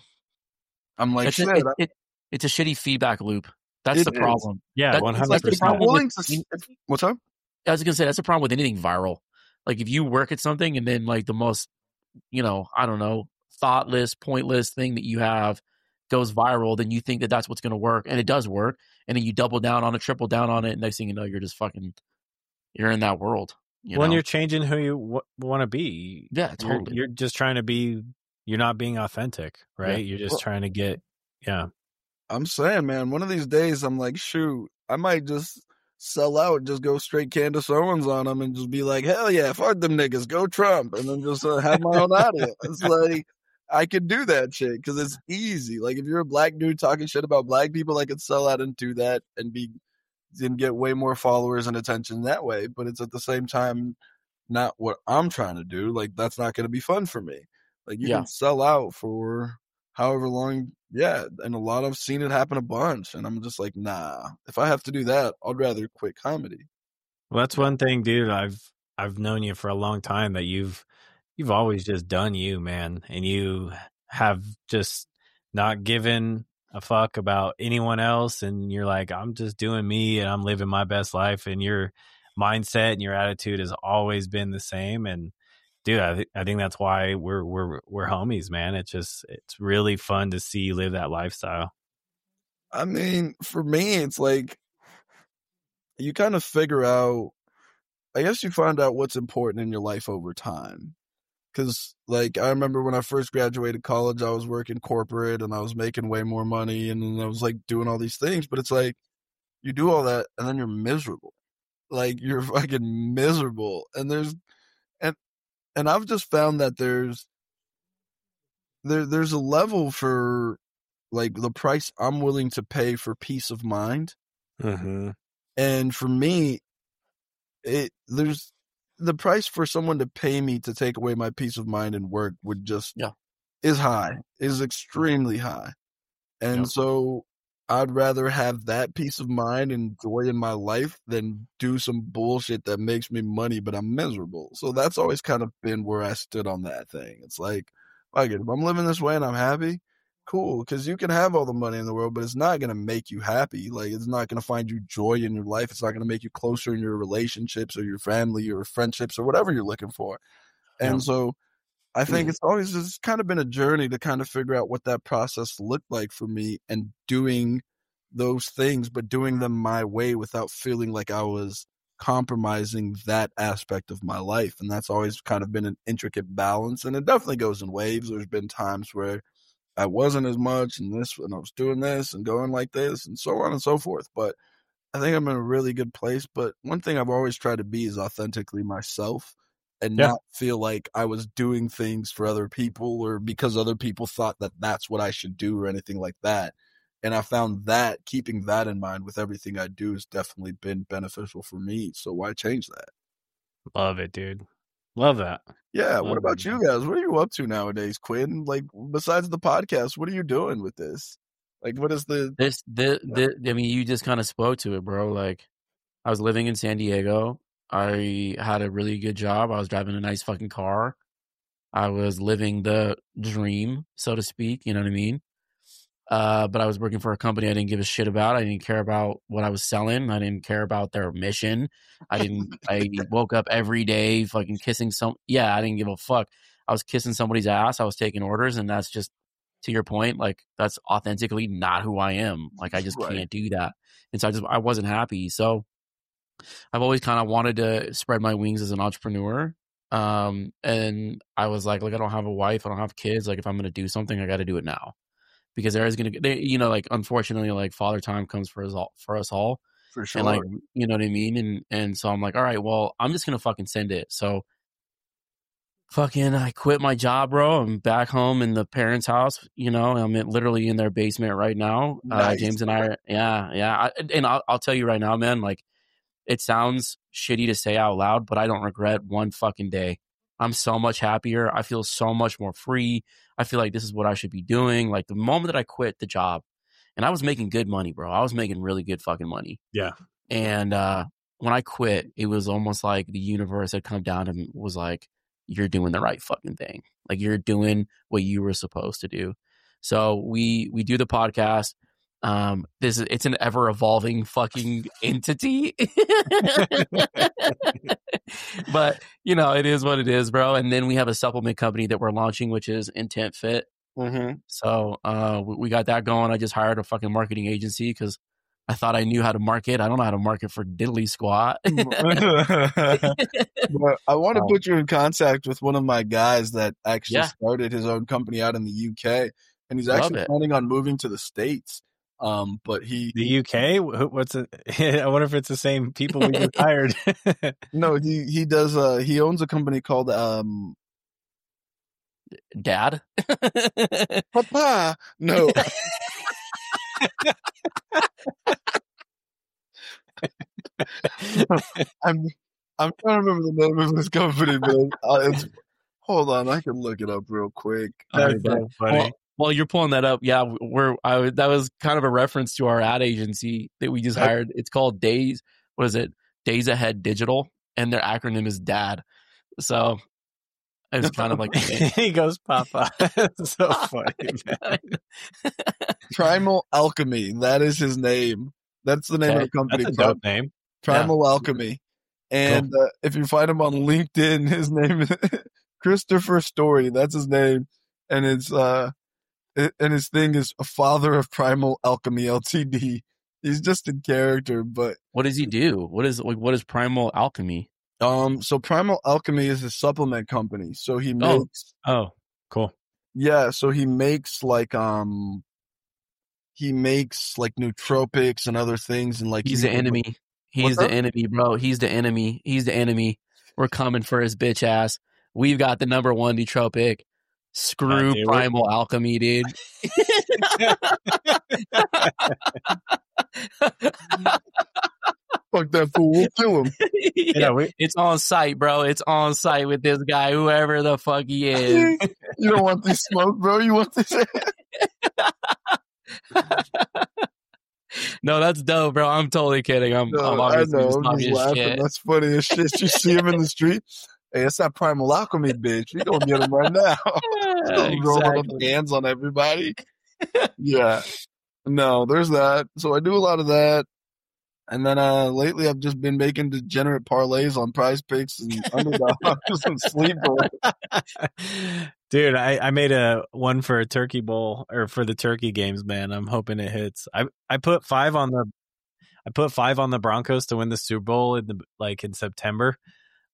[SPEAKER 2] I'm like,
[SPEAKER 1] it's a shitty feedback loop. That's the problem.
[SPEAKER 3] Yeah, 100%.
[SPEAKER 2] What's up?
[SPEAKER 1] I was going to say, that's the problem with anything viral. Like, if you work at something and then, like, the most, I don't know, thoughtless, pointless thing that you have goes viral, then you think that that's what's going to work. And it does work. And then you double down on it, triple down on it. And next thing you know, you're just you're in that world.
[SPEAKER 3] When you're changing who you want to be.
[SPEAKER 1] Yeah, totally.
[SPEAKER 3] You're just trying to be, you're not being authentic, right? You're just trying to get,
[SPEAKER 2] I'm saying, man, one of these days I'm like, shoot, I might just sell out, just go straight Candace Owens on them and just be like, hell yeah, fuck them niggas, go Trump. And then just have my own audience. It's like, I could do that shit because it's easy. Like if you're a black dude talking shit about black people, I could sell out and do that and get way more followers and attention that way. But it's at the same time not what I'm trying to do. Like that's not going to be fun for me. Like you can sell out for however long. Yeah. And I've seen it happen a bunch. And I'm just like, nah, if I have to do that, I'd rather quit comedy.
[SPEAKER 3] Well, that's one thing, dude. I've known you for a long time that you've always just done you, man. And you have just not given a fuck about anyone else. And you're like, I'm just doing me and I'm living my best life. And your mindset and your attitude has always been the same. And dude, I think that's why we're homies, man. It's really fun to see you live that lifestyle.
[SPEAKER 2] I mean, for me, it's like you kind of figure out, I guess you find out what's important in your life over time. Because, like, I remember when I first graduated college, I was working corporate and I was making way more money and then I was, like, doing all these things. But it's like, you do all that and then you're miserable. Like, you're fucking miserable. And and I've just found that there's a level for, like, the price I'm willing to pay for peace of mind.
[SPEAKER 3] Mm-hmm.
[SPEAKER 2] And for me, there's the price for someone to pay me to take away my peace of mind and work would just is extremely high. And so I'd rather have that peace of mind and joy in my life than do some bullshit that makes me money, but I'm miserable. So that's always kind of been where I stood on that thing. It's like, if I'm living this way and I'm happy, cool, because you can have all the money in the world, but it's not going to make you happy. Like, it's not going to find you joy in your life. It's not going to make you closer in your relationships or your family or friendships or whatever you're looking for. And so I think it's always just kind of been a journey to kind of figure out what that process looked like for me and doing those things, but doing them my way without feeling like I was compromising that aspect of my life. And that's always kind of been an intricate balance. And it definitely goes in waves. There's been times where I wasn't as much and I was doing this and going like this and so on and so forth. But I think I'm in a really good place. But one thing I've always tried to be is authentically myself and not feel like I was doing things for other people or because other people thought that that's what I should do or anything like that. And I found that keeping that in mind with everything I do has definitely been beneficial for me. So why change that?
[SPEAKER 3] Love it, dude. Love that.
[SPEAKER 2] Yeah. What about you guys? What are you up to nowadays, Quinn? Like, besides the podcast, what are you doing with this? Like, what is
[SPEAKER 1] I mean, you just kind of spoke to it, bro. Like, I was living in San Diego. I had a really good job. I was driving a nice fucking car. I was living the dream, so to speak. You know what I mean? But I was working for a company I didn't give a shit about. I didn't care about what I was selling. I didn't care about their mission. I woke up every day fucking kissing I didn't give a fuck. I was kissing somebody's ass. I was taking orders, and that's just, to your point, like, that's authentically not who I am. Like, I just can't do that. And so I wasn't happy. So I've always kind of wanted to spread my wings as an entrepreneur. And I was like, I don't have a wife. I don't have kids. Like, if I'm going to do something, I got to do it now. Because there is going to, you know, like, unfortunately, like, father time comes for us all.
[SPEAKER 2] For sure.
[SPEAKER 1] And, like, you know what I mean? And so I'm like, all right, well, I'm just going to fucking send it. So fucking, I quit my job, bro. I'm back home in the parents' house, you know, I'm literally in their basement right now.
[SPEAKER 2] Nice.
[SPEAKER 1] James and I, and I'll tell you right now, man, like, it sounds shitty to say out loud, but I don't regret one fucking day. I'm so much happier. I feel so much more free. I feel like this is what I should be doing. Like, the moment that I quit the job, and I was making good money, bro. I was making really good fucking money.
[SPEAKER 3] Yeah.
[SPEAKER 1] And when I quit, it was almost like the universe had come down and was like, you're doing the right fucking thing. Like, you're doing what you were supposed to do. So we do the podcast. It's an ever evolving fucking entity. But, you know, it is what it is, bro. And then we have a supplement company that we're launching, which is Intent Fit.
[SPEAKER 2] Mm-hmm.
[SPEAKER 1] So we got that going. I just hired a fucking marketing agency because I thought I knew how to market. I don't know how to market for diddly squat.
[SPEAKER 2] But I want to put you in contact with one of my guys that actually started his own company out in the UK, and he's actually planning on moving to the States. But
[SPEAKER 3] the UK, what's it? I wonder if it's the same people we just hired.
[SPEAKER 2] No, he does. He owns a company called
[SPEAKER 1] Dad.
[SPEAKER 2] Papa. No. I'm trying to remember the name of his company, but hold on, I can look it up real quick.
[SPEAKER 3] That's so funny.
[SPEAKER 1] Well, you're pulling that up. Yeah, that was kind of a reference to our ad agency that we just hired. It's called Days. What is it? Days Ahead Digital, and their acronym is DAD. So it was kind of like
[SPEAKER 3] he goes, Papa. That's so funny, man.
[SPEAKER 2] Primal Alchemy. That is his name. That's the name of the company.
[SPEAKER 3] That's a dope name.
[SPEAKER 2] Primal Alchemy. And if you find him on LinkedIn, his name is Christopher Story. That's his name, and it's and his thing is a father of Primal Alchemy Ltd. He's just a character, but
[SPEAKER 1] what does he do? What is Primal Alchemy?
[SPEAKER 2] So Primal Alchemy is a supplement company. So he makes
[SPEAKER 3] cool.
[SPEAKER 2] Yeah, so he makes like nootropics and other things, and like
[SPEAKER 1] he's the enemy. He's the enemy, bro. He's the enemy. He's the enemy. We're coming for his bitch ass. We've got the number one nootropic. Screw Primal Alchemy, dude.
[SPEAKER 2] Fuck that fool. We'll kill him.
[SPEAKER 1] It's on site, bro. It's on site with this guy, whoever the fuck he is.
[SPEAKER 2] You don't want this smoke, bro. You want this.
[SPEAKER 1] No, that's dope, bro. I'm totally kidding. I'm obviously just laughing. Shit.
[SPEAKER 2] That's funny as shit. You see him in the street. Hey, it's that Primal Alchemy bitch. We gonna get him right now. Rolling up hands on everybody. Yeah. No, there's that. So I do a lot of that. And then lately I've just been making degenerate parlays on Prize Picks and underdogs and sleeper.
[SPEAKER 3] Dude, I made a one for a turkey bowl or for the turkey games, man. I'm hoping it hits. I put 5 on the Broncos to win the Super Bowl in September.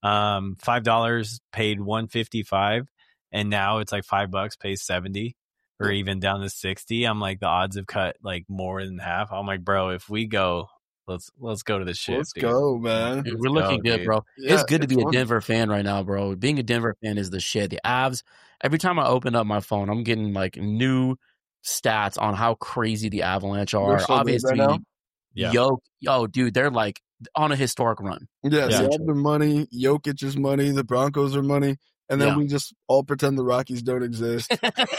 [SPEAKER 3] $5 paid $155, and now it's like $5 pays $70. or even down to 60. I'm like, the odds have cut like more than half. I'm like, bro, if we go, let's go to the ship.
[SPEAKER 2] Let's go, man.
[SPEAKER 1] We're looking good,
[SPEAKER 3] dude.
[SPEAKER 1] bro.
[SPEAKER 2] Yeah,
[SPEAKER 1] it's good to be
[SPEAKER 2] fun.
[SPEAKER 1] a Denver fan right now, bro. Being a Denver fan is the shit. The Avs, every time I open up my phone, I'm getting like new stats on how crazy the Avalanche are.
[SPEAKER 2] So
[SPEAKER 1] obviously,
[SPEAKER 2] right
[SPEAKER 1] yo, dude, they're like on a historic run.
[SPEAKER 2] Yeah, they have their money. Jokic is money. The Broncos are money. And then we just all pretend the Rockies don't exist.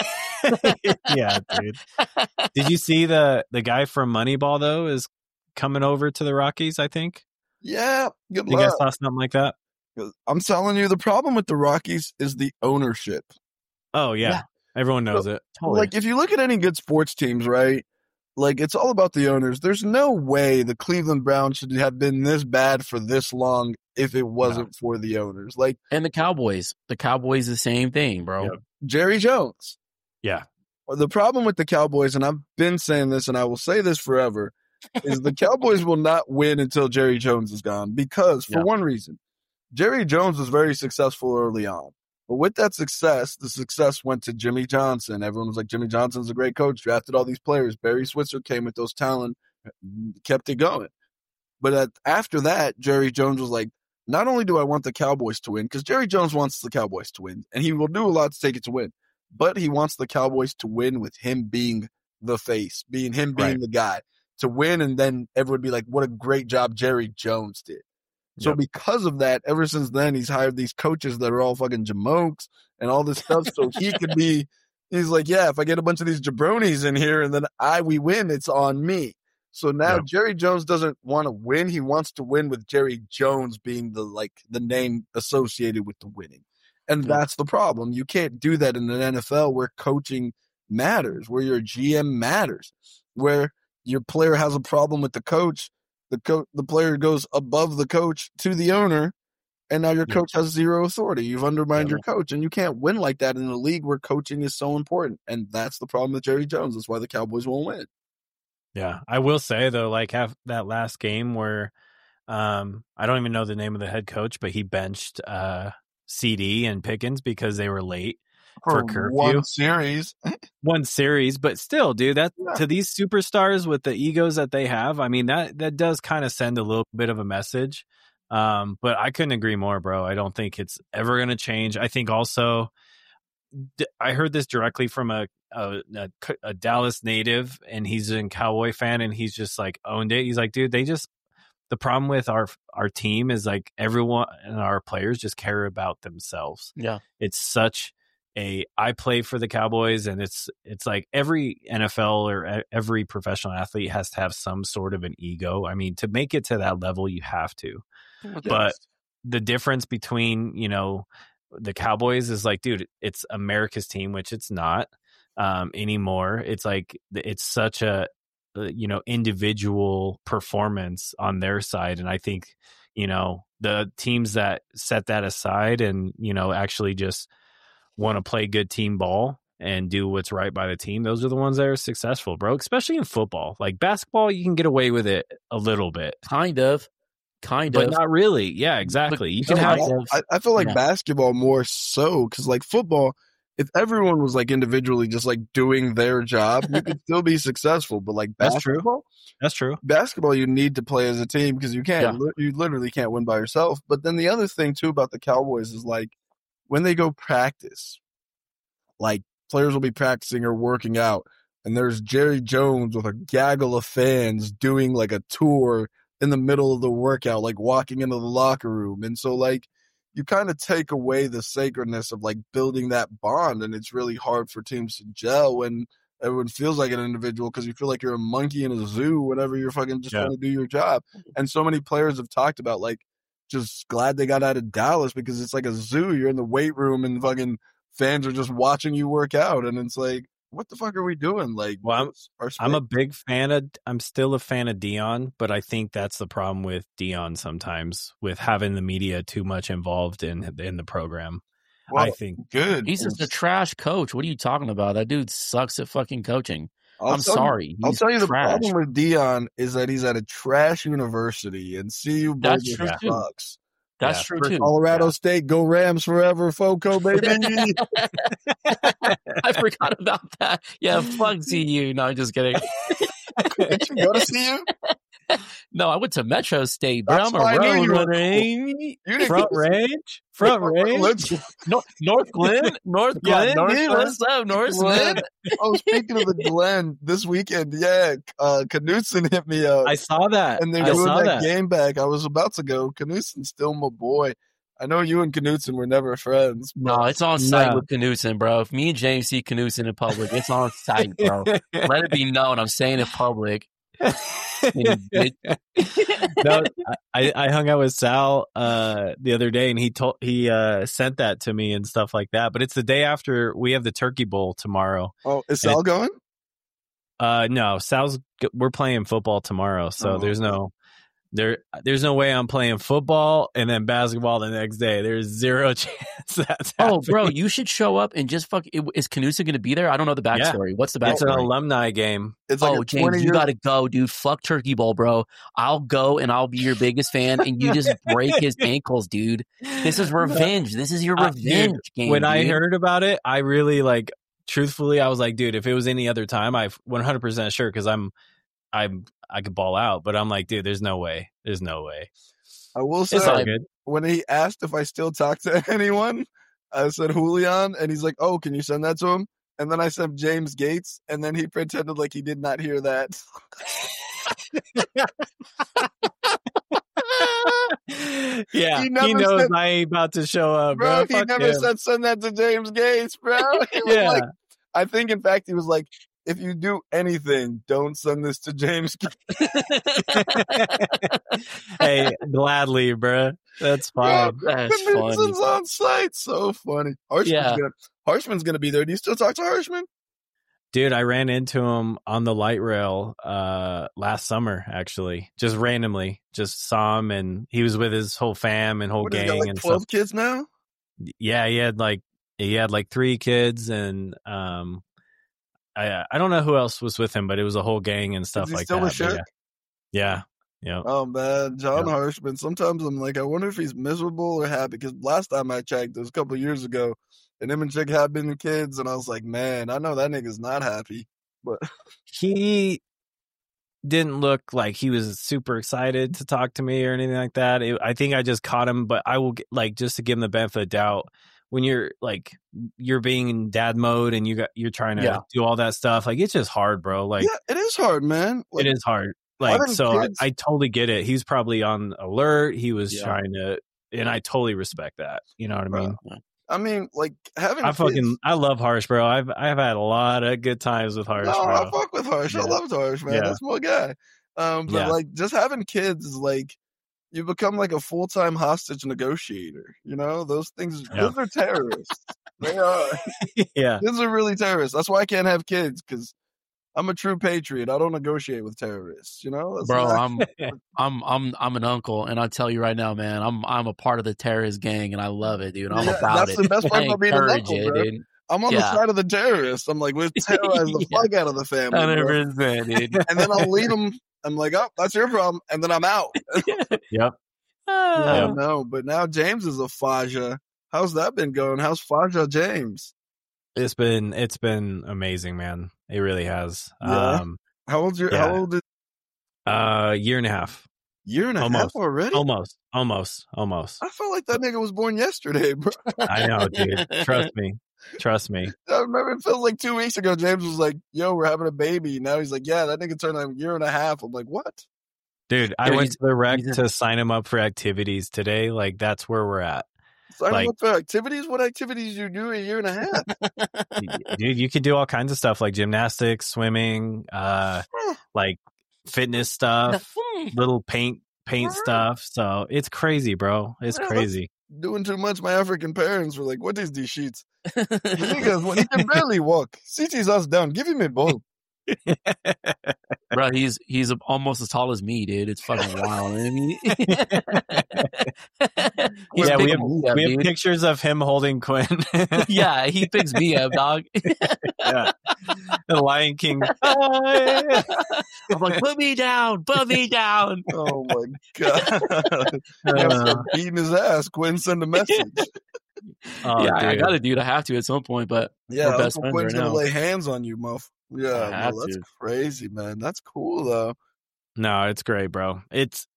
[SPEAKER 3] Yeah, dude. Did you see the guy from Moneyball, though, is coming over to the Rockies, I think?
[SPEAKER 2] Yeah, good luck.
[SPEAKER 3] You guys saw something like that?
[SPEAKER 2] I'm telling you, the problem with the Rockies is the ownership.
[SPEAKER 3] Oh, yeah. Everyone knows it.
[SPEAKER 1] Totally.
[SPEAKER 2] Like, if you look at any good sports teams, right? Like, it's all about the owners. There's no way the Cleveland Browns should have been this bad for this long if it wasn't for the owners. Like,
[SPEAKER 1] and the Cowboys. The Cowboys, the same thing, bro.
[SPEAKER 3] Yep.
[SPEAKER 2] Jerry Jones.
[SPEAKER 3] Yeah.
[SPEAKER 2] The problem with the Cowboys, and I've been saying this and I will say this forever, is the Cowboys will not win until Jerry Jones is gone. Because, for one reason, Jerry Jones was very successful early on. But with that success, the success went to Jimmy Johnson. Everyone was like, Jimmy Johnson's a great coach, drafted all these players. Barry Switzer came with those talent, kept it going. But after that, Jerry Jones was like, not only do I want the Cowboys to win, because Jerry Jones wants the Cowboys to win, and he will do a lot to take it to win, but he wants the Cowboys to win with him being the face, being the guy to win, and then everyone would be like, what a great job Jerry Jones did. So because of that, ever since then, he's hired these coaches that are all fucking jamokes and all this stuff. So he could be, he's like, yeah, if I get a bunch of these jabronis in here and then we win, it's on me. So now Jerry Jones doesn't want to win. He wants to win with Jerry Jones being the name associated with the winning. And that's the problem. You can't do that in an NFL where coaching matters, where your GM matters, where your player has a problem with the coach. The player goes above the coach to the owner, and now your coach has zero authority. You've undermined your coach, and you can't win like that in a league where coaching is so important. And that's the problem with Jerry Jones. That's why the Cowboys won't win.
[SPEAKER 3] Yeah, I will say, though, like that last game where I don't even know the name of the head coach, but he benched CD and Pickens because they were late for curfew. One series, but still, dude, to these superstars with the egos that they have, I mean, that does kind of send a little bit of a message. But I couldn't agree more, bro. I don't think it's ever going to change. I think also, I heard this directly from a Dallas native, and he's a Cowboy fan, and he's just like owned it. He's like, dude, the problem with our team is like everyone and our players just care about themselves.
[SPEAKER 1] Yeah.
[SPEAKER 3] It's such I play for the Cowboys, and it's like every NFL or every professional athlete has to have some sort of an ego. I mean, to make it to that level, you have to. Yes. But the difference between, the Cowboys is like, dude, it's America's team, which it's not anymore. It's like, it's such a, individual performance on their side. And I think, the teams that set that aside and, actually just want to play good team ball and do what's right by the team, those are the ones that are successful, bro, especially in football. Like basketball, you can get away with it a little bit.
[SPEAKER 1] Kind of.
[SPEAKER 3] But not really. Yeah, exactly. You can have.
[SPEAKER 2] I feel like basketball more so, because like football, if everyone was like individually just like doing their job, you could still be successful. But like basketball,
[SPEAKER 3] that's true.
[SPEAKER 2] Basketball, you need to play as a team because you can't. You literally can't win by yourself. But then the other thing too about the Cowboys is like when they go practice, like players will be practicing or working out, and there's Jerry Jones with a gaggle of fans doing like a tour in the middle of the workout, like walking into the locker room. And so like you kind of take away the sacredness of like building that bond, and it's really hard for teams to gel when everyone feels like an individual because you feel like you're a monkey in a zoo whenever you're fucking just trying to do your job. And so many players have talked about like just glad they got out of Dallas because it's like a zoo. You're in the weight room and fucking fans are just watching you work out, and it's like, what the fuck are we doing? Like,
[SPEAKER 3] well, I'm still a fan of Dion, but I think that's the problem with Dion sometimes, with having the media too much involved in the program. Well, I think
[SPEAKER 1] he's just a trash coach. What are you talking about? That dude sucks at fucking coaching. I'm sorry.
[SPEAKER 2] I'll tell you the problem with Dion is that he's at a trash university, and CU Boulder sucks.
[SPEAKER 1] That's true
[SPEAKER 2] For
[SPEAKER 1] too.
[SPEAKER 2] Colorado State, go Rams forever, FOCO, baby.
[SPEAKER 1] I forgot about that. Yeah, fuck CU. No, I'm just kidding.
[SPEAKER 2] Did you go to CU?
[SPEAKER 1] No, I went to Metro State, bro.
[SPEAKER 2] That's
[SPEAKER 1] I'm a
[SPEAKER 2] why I knew
[SPEAKER 1] road
[SPEAKER 2] you were
[SPEAKER 1] runner.
[SPEAKER 2] cool. You didn't
[SPEAKER 3] Front range? Front range?
[SPEAKER 1] North Glen? North
[SPEAKER 3] Yeah,
[SPEAKER 1] Glen,
[SPEAKER 3] North
[SPEAKER 1] dude.
[SPEAKER 3] Glen.
[SPEAKER 1] What's up, North
[SPEAKER 2] Glen.
[SPEAKER 1] Glen?
[SPEAKER 2] Oh, speaking of the Glen, this weekend, Knutson hit me up.
[SPEAKER 3] I saw that.
[SPEAKER 2] And they're doing that game back. I was about to go. Knutson's still my boy. I know you and Knutson were never friends.
[SPEAKER 1] No, it's on site with Knutson, bro. If me and James see Knutson in public, it's on site, bro. Let it be known. I'm saying it public.
[SPEAKER 3] No, I hung out with Sal the other day, and he sent that to me and stuff like that. But it's the day after we have the Turkey Bowl tomorrow.
[SPEAKER 2] Oh, is Sal going?
[SPEAKER 3] No, we're playing football tomorrow, so there's no way I'm playing football and then basketball the next day. There's zero chance that's happening.
[SPEAKER 1] Oh, bro, you should show up and just fuck. Is Knutson going to be there? I don't know the backstory. What's the backstory?
[SPEAKER 3] It's an alumni game.
[SPEAKER 2] It's like
[SPEAKER 1] James, you got to go, dude. Fuck Turkey Bowl, bro. I'll go and I'll be your biggest fan, and you just break his ankles, dude. This is revenge. This is your revenge game.
[SPEAKER 3] When I heard about it, I really truthfully, I was like, dude, if it was any other time, I'm 100% sure because I could ball out, but I'm like, dude, there's no way. There's no way.
[SPEAKER 2] I will say, when he asked if I still talk to anyone, I said Julian, and he's like, oh, can you send that to him? And then I sent James Gates, and then he pretended like he did not hear that.
[SPEAKER 3] Yeah, he knows I ain't about to show up, bro.
[SPEAKER 2] He never said send that to James Gates, bro. He was I think, in fact, he was like, if you do anything, don't send this to James.
[SPEAKER 3] Hey, gladly, bro. That's fine.
[SPEAKER 1] That's funny.
[SPEAKER 2] On site. So funny. Harshman's going to be there. Do you still talk to Harshman?
[SPEAKER 3] Dude, I ran into him on the light rail last summer, actually. Just randomly. Just saw him, and he was with his whole fam and whole gang.
[SPEAKER 2] Got,
[SPEAKER 3] and
[SPEAKER 2] 12
[SPEAKER 3] stuff.
[SPEAKER 2] Kids now?
[SPEAKER 3] Yeah, he had 3 kids, and I don't know who else was with him, but it was a whole gang and stuff like that.
[SPEAKER 2] Still
[SPEAKER 3] yeah.
[SPEAKER 2] Oh man, John Harshman. Sometimes I'm like, I wonder if he's miserable or happy. Because last time I checked, it was a couple of years ago, and him and Chick had been kids, and I was like, man, I know that nigga's not happy. But
[SPEAKER 3] he didn't look like he was super excited to talk to me or anything like that. I think I just caught him, but I will just to give him the benefit of the doubt. When you're being in dad mode and you're trying to do all that stuff, it's just hard, bro.
[SPEAKER 2] It is hard, man.
[SPEAKER 3] It is hard. I totally get it. He's probably on alert. He was trying to, and I totally respect that. You know what I mean?
[SPEAKER 2] I mean, having
[SPEAKER 3] I love Harsh, bro. I've had a lot of good times with Harsh.
[SPEAKER 2] No,
[SPEAKER 3] bro.
[SPEAKER 2] I fuck with Harsh. Yeah. I love Harsh, man. That's my guy. But just having kids is you become a full-time hostage negotiator. You know, those things, those are terrorists. They are.
[SPEAKER 3] Yeah.
[SPEAKER 2] These are really terrorists. That's why I can't have kids, because I'm a true patriot. I don't negotiate with terrorists, you know?
[SPEAKER 1] Bro, I'm an uncle, and I tell you right now, man, I'm a part of the terrorist gang, and I love it, dude. I'm about it.
[SPEAKER 2] That's the best part about being an uncle, bro. Dude. I'm on the side of the terrorists. I'm like, we'll terrorize the fuck out of the family.
[SPEAKER 1] 100%, dude.
[SPEAKER 2] And then I'll lead them. I'm like, oh, that's your problem. And then I'm out.
[SPEAKER 3] Yep.
[SPEAKER 2] No, but now James is a Faja. How's that been going? How's Faja James?
[SPEAKER 3] It's been amazing, man. It really has.
[SPEAKER 2] Yeah. How old is
[SPEAKER 3] year and a half.
[SPEAKER 2] Year and a half already?
[SPEAKER 3] Almost.
[SPEAKER 2] I felt like that nigga was born yesterday, bro.
[SPEAKER 3] I know, dude. Trust me.
[SPEAKER 2] I remember it feels like 2 weeks ago, James was like, yo, we're having a baby. Now he's like, yeah, that nigga turned a year and a half. I'm like, what?
[SPEAKER 3] Dude, I went to the rec to sign him up for activities today. That's where we're at.
[SPEAKER 2] Sign him up for activities? What activities you do a year and a half?
[SPEAKER 3] Dude, you can do all kinds of stuff like gymnastics, swimming, fitness stuff, little paint stuff. So it's crazy, bro. It's crazy.
[SPEAKER 2] Doing too much. My African parents were like, what is these sheets? Niggas, when he can barely walk. CT's us down. Give him a ball.
[SPEAKER 1] Bro, he's almost as tall as me, dude. It's fucking wild. I mean,
[SPEAKER 3] yeah, we have pictures of him holding Quinn.
[SPEAKER 1] Yeah, he picks me up, dog.
[SPEAKER 3] Yeah, the Lion King.
[SPEAKER 1] I'm like, put me down.
[SPEAKER 2] Oh my god! Beating his ass. Quinn, send a message.
[SPEAKER 1] Yeah, dude. I got to do it. I have to at some point, but
[SPEAKER 2] yeah,
[SPEAKER 1] we're best friends
[SPEAKER 2] Quinn's
[SPEAKER 1] right
[SPEAKER 2] gonna
[SPEAKER 1] now.
[SPEAKER 2] lay hands on you, muff. Yeah, that's crazy, man. That's cool though.
[SPEAKER 3] No, it's great, bro. It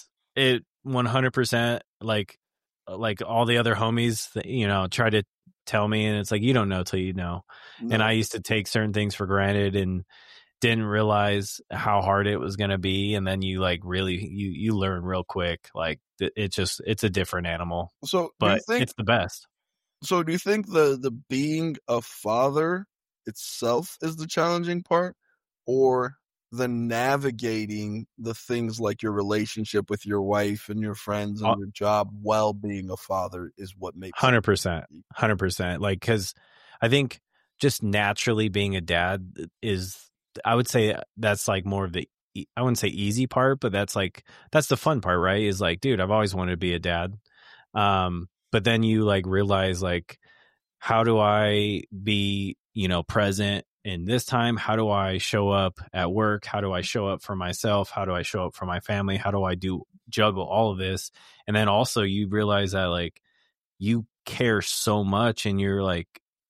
[SPEAKER 3] 100% like all the other homies that, you know, try to tell me, and it's like, you don't know till you know. No. And I used to take certain things for granted and didn't realize how hard it was going to be. And then you like really, you learn real quick. Like it's a different animal.
[SPEAKER 2] So,
[SPEAKER 3] but it's the best.
[SPEAKER 2] So do you think the being a father itself is the challenging part, or the navigating the things like your relationship with your wife and your friends and your job while being a father is what makes
[SPEAKER 3] 100%. Like, cause I think just naturally being a dad is, I would say that's like more of the, I wouldn't say easy part, but that's the fun part, right? Is like, dude, I've always wanted to be a dad. But then you like realize like, how do I be, you know, present in this time? How do I show up at work? How do I show up for myself? How do I show up for my family? How do I juggle all of this? And then also you realize that like you care so much, and you're like,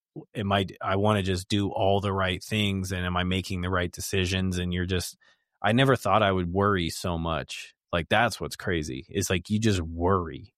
[SPEAKER 3] I want to just do all the right things, and am I making the right decisions? And I never thought I would worry so much. Like, that's what's crazy. It's like, you just worry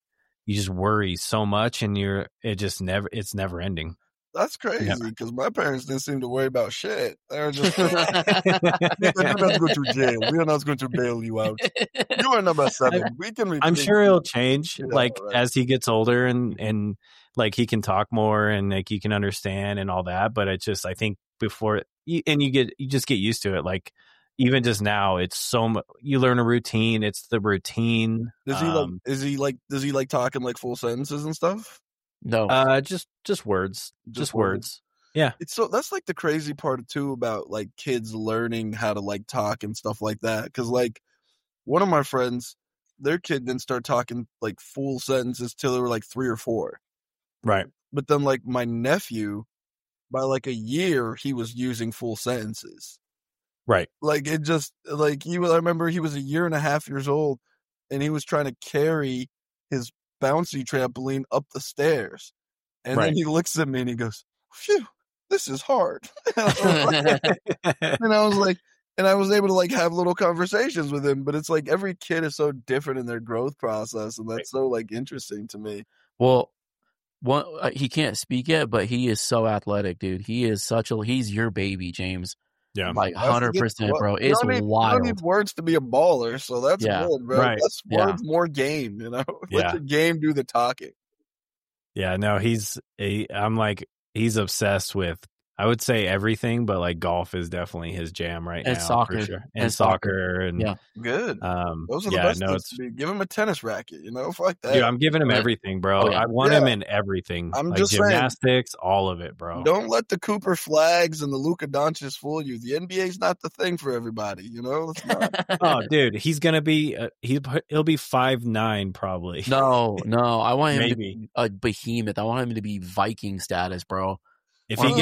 [SPEAKER 3] so much, and it's never ending.
[SPEAKER 2] That's crazy, because my parents didn't seem to worry about shit. They were just like, you're not going to jail. We are not going to bail you out. You are number 7.
[SPEAKER 3] I'm sure it'll change, as he gets older and like he can talk more and like he can understand and all that. But it's just, I think you just get used to it. Like, even just now, it's you learn a routine. It's the routine.
[SPEAKER 2] Does he like talking like full sentences and stuff?
[SPEAKER 1] No.
[SPEAKER 3] Just words. Just words. Yeah.
[SPEAKER 2] That's like the crazy part too about like kids learning how to like talk and stuff like that. Cause like one of my friends, their kid didn't start talking like full sentences till they were like 3 or 4.
[SPEAKER 3] Right.
[SPEAKER 2] But then like my nephew, by like a year, he was using full sentences.
[SPEAKER 3] Right.
[SPEAKER 2] Like it just like I remember he was 1.5 years old, and he was trying to carry his bouncy trampoline up the stairs, and then he looks at me and he goes, "Phew, this is hard." And I was like, and I was able to like have little conversations with him. But it's like every kid is so different in their growth process, and that's so like interesting to me.
[SPEAKER 1] Well, he can't speak yet, but he is so athletic, dude. He is he's your baby, James.
[SPEAKER 3] Yeah,
[SPEAKER 1] like 100%, bro. It's wild.
[SPEAKER 2] You don't need words to be a baller, so that's good, bro.
[SPEAKER 3] Right.
[SPEAKER 2] That's words, more game, you know? Let the game do the talking.
[SPEAKER 3] Yeah, no, he's obsessed with, I would say, everything, but like golf is definitely his jam right now.
[SPEAKER 1] Soccer.
[SPEAKER 3] For sure. And soccer. And
[SPEAKER 2] good. Those are the best things to be. Give him a tennis racket, you know? Fuck that.
[SPEAKER 3] Dude, I'm giving him everything, bro. I want him in everything.
[SPEAKER 2] I'm
[SPEAKER 3] like
[SPEAKER 2] just
[SPEAKER 3] gymnastics, all of it, bro.
[SPEAKER 2] Don't let the Cooper Flags and the Luka Doncic fool you. The NBA's not the thing for everybody, you know? It's not.
[SPEAKER 3] Oh, dude, he's gonna be he'll be 5'9" probably.
[SPEAKER 1] No, I want him to be a behemoth. I want him to be Viking status, bro.
[SPEAKER 3] If he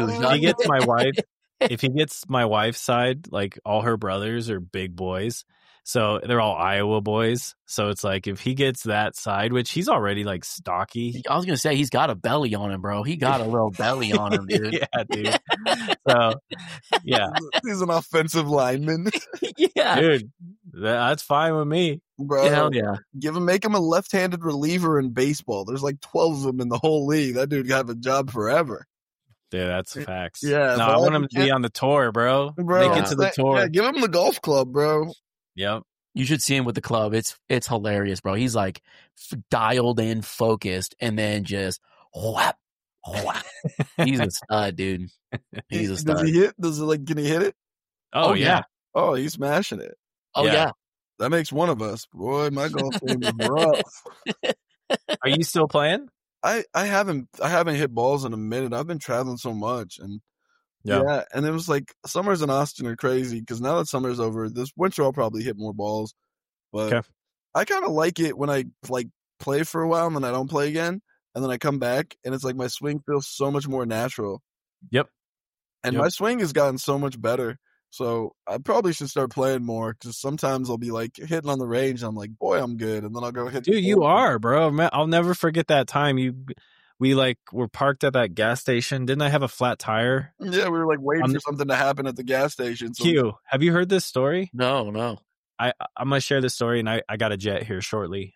[SPEAKER 3] gets my wife's side, like all her brothers are big boys, so they're all Iowa boys. So it's like if he gets that side, which he's already like stocky.
[SPEAKER 1] I was gonna say he's got a belly on him, bro. He got a little belly on him, dude.
[SPEAKER 3] Yeah, dude. So yeah,
[SPEAKER 2] he's an offensive lineman.
[SPEAKER 1] Yeah,
[SPEAKER 3] dude, that's fine with me,
[SPEAKER 2] bro.
[SPEAKER 1] Hell yeah.
[SPEAKER 2] Make him a left-handed reliever in baseball. There's like 12 of them in the whole league. That dude could have a job forever.
[SPEAKER 3] Yeah, that's facts.
[SPEAKER 2] Yeah,
[SPEAKER 3] no, I want him to be on the tour, bro. Make it to the tour.
[SPEAKER 2] Yeah, give him the golf club, bro.
[SPEAKER 3] Yep.
[SPEAKER 1] You should see him with the club. It's hilarious, bro. He's like dialed in, focused, and then just whap, whap. He's a stud, dude. He's a stud.
[SPEAKER 2] Does he hit? Can he hit it?
[SPEAKER 3] Oh yeah.
[SPEAKER 2] Oh, he's smashing it.
[SPEAKER 1] Oh yeah.
[SPEAKER 2] That makes one of us. Boy, my golf game is rough.
[SPEAKER 3] Are you still playing?
[SPEAKER 2] I haven't hit balls in a minute. I've been traveling so much, and Yeah. And it was like summers in Austin are crazy because now that summer's over, this winter I'll probably hit more balls. But I kind of like it when I like play for a while and then I don't play again. And then I come back and it's like my swing feels so much more natural.
[SPEAKER 3] Yep.
[SPEAKER 2] And my swing has gotten so much better. So I probably should start playing more because sometimes I'll be like hitting on the range. And I'm like, boy, I'm good. And then I'll go hit.
[SPEAKER 3] Dude, you are, bro. Man, I'll never forget that time we like were parked at that gas station. Didn't I have a flat tire?
[SPEAKER 2] Yeah, we were like waiting for something to happen at the gas station. So
[SPEAKER 3] Q, have you heard this story?
[SPEAKER 1] No.
[SPEAKER 3] I'm gonna share this story, and I got a jet here shortly.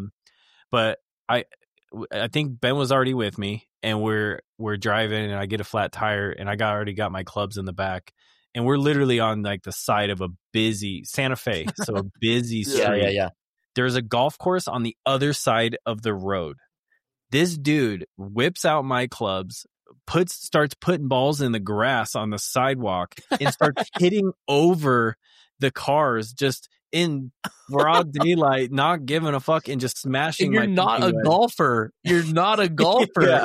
[SPEAKER 3] But I think Ben was already with me, and we're driving, and I get a flat tire, and I already got my clubs in the back, and we're literally on like the side of a busy Santa Fe, so a busy street.
[SPEAKER 1] Yeah.
[SPEAKER 3] There's a golf course on the other side of the road. This dude whips out my clubs, starts putting balls in the grass on the sidewalk, and starts hitting over the cars just in broad daylight, not giving a fuck, and just smashing.
[SPEAKER 1] And you're not a golfer. You're not a golfer.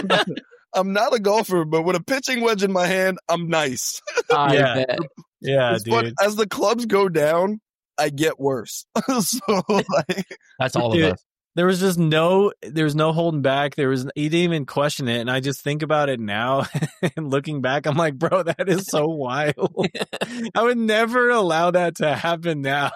[SPEAKER 2] I'm not a golfer, but with a pitching wedge in my hand, I'm nice.
[SPEAKER 3] Yeah,
[SPEAKER 2] it's
[SPEAKER 3] dude.
[SPEAKER 2] fun. As the clubs go down, I get worse. So like,
[SPEAKER 1] that's all of us.
[SPEAKER 3] There was just no holding back. He didn't even question it. And I just think about it now and looking back, I'm like, bro, that is so wild. I would never allow that to happen now.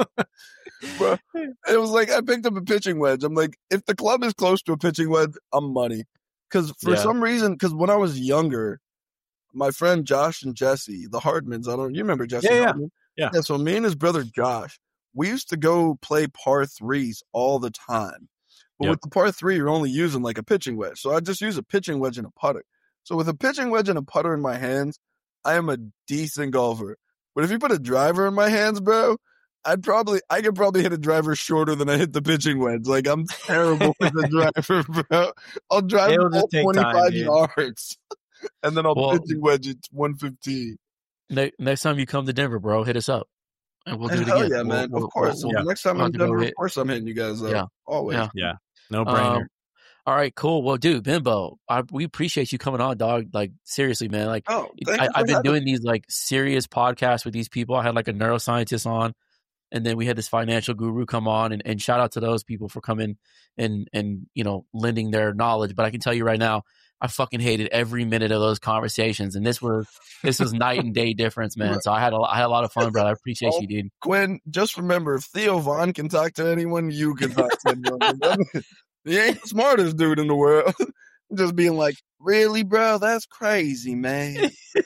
[SPEAKER 2] Bro, it was like, I picked up a pitching wedge. I'm like, if the club is close to a pitching wedge, I'm money. Cause for some reason, cause when I was younger, my friend Josh and Jesse, the Hardmans, you remember Jesse Hardman? Yeah. So me and his brother Josh, we used to go play par threes all the time. But with the par three, you're only using like a pitching wedge. So I just use a pitching wedge and a putter. So with a pitching wedge and a putter in my hands, I am a decent golfer. But if you put a driver in my hands, bro, I could probably hit a driver shorter than I hit the pitching wedge. Like, I'm terrible with the driver, bro. I'll drive all 25 yards. And then I'll pitching wedge it 115.
[SPEAKER 1] Next time you come to Denver, bro, hit us up. And we'll do it again.
[SPEAKER 2] Yeah, man. Of course. Next time I'm in Denver, of course I'm hitting you guys up.
[SPEAKER 1] Yeah.
[SPEAKER 2] Always.
[SPEAKER 3] Yeah. No brainer.
[SPEAKER 1] All right, cool. Well, dude, Bimbo, we appreciate you coming on, dog. Like, seriously, man. Like, I've been doing these like serious podcasts with these people. I had like a neuroscientist on, and then we had this financial guru come on, and shout out to those people for coming and lending their knowledge. But I can tell you right now, I fucking hated every minute of those conversations, and this was night and day difference, man. So I had a lot of fun, brother. I appreciate you, dude.
[SPEAKER 2] Quinn, just remember, if Theo Von can talk to anyone, you can talk to anyone. He ain't the smartest dude in the world. Just being like, really, bro? That's crazy, man.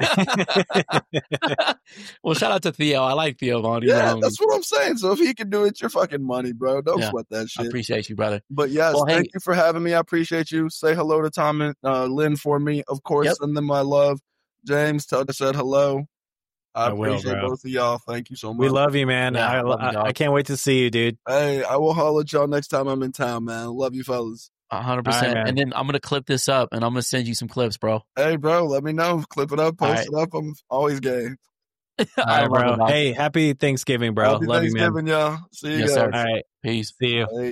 [SPEAKER 1] Well, shout out to Theo. I like Theo Von.
[SPEAKER 2] That's what I'm saying. So if he can do it, you're fucking money, bro. Don't sweat that shit.
[SPEAKER 1] I appreciate you, brother.
[SPEAKER 2] But yes, thank you for having me. I appreciate you. Say hello to Tom and Lynn for me. Of course, send them my love. James, tell them I said hello. I appreciate both of y'all. Thank you so much.
[SPEAKER 3] We love you, man. Yeah, I can't wait to see you, dude.
[SPEAKER 2] Hey, I will holler at y'all next time I'm in town, man. Love you, fellas.
[SPEAKER 1] 100%. And then I'm going to clip this up and I'm going to send you some clips, bro.
[SPEAKER 2] Hey, bro, let me know. Clip it up, post it up. I'm always game.
[SPEAKER 3] All right, bro. Hey, happy Thanksgiving, bro.
[SPEAKER 2] Happy
[SPEAKER 3] love
[SPEAKER 2] Thanksgiving,
[SPEAKER 3] you, man.
[SPEAKER 2] Y'all. See you guys.
[SPEAKER 1] Sir.
[SPEAKER 3] All right.
[SPEAKER 1] Peace.
[SPEAKER 3] See you.
[SPEAKER 2] Hey.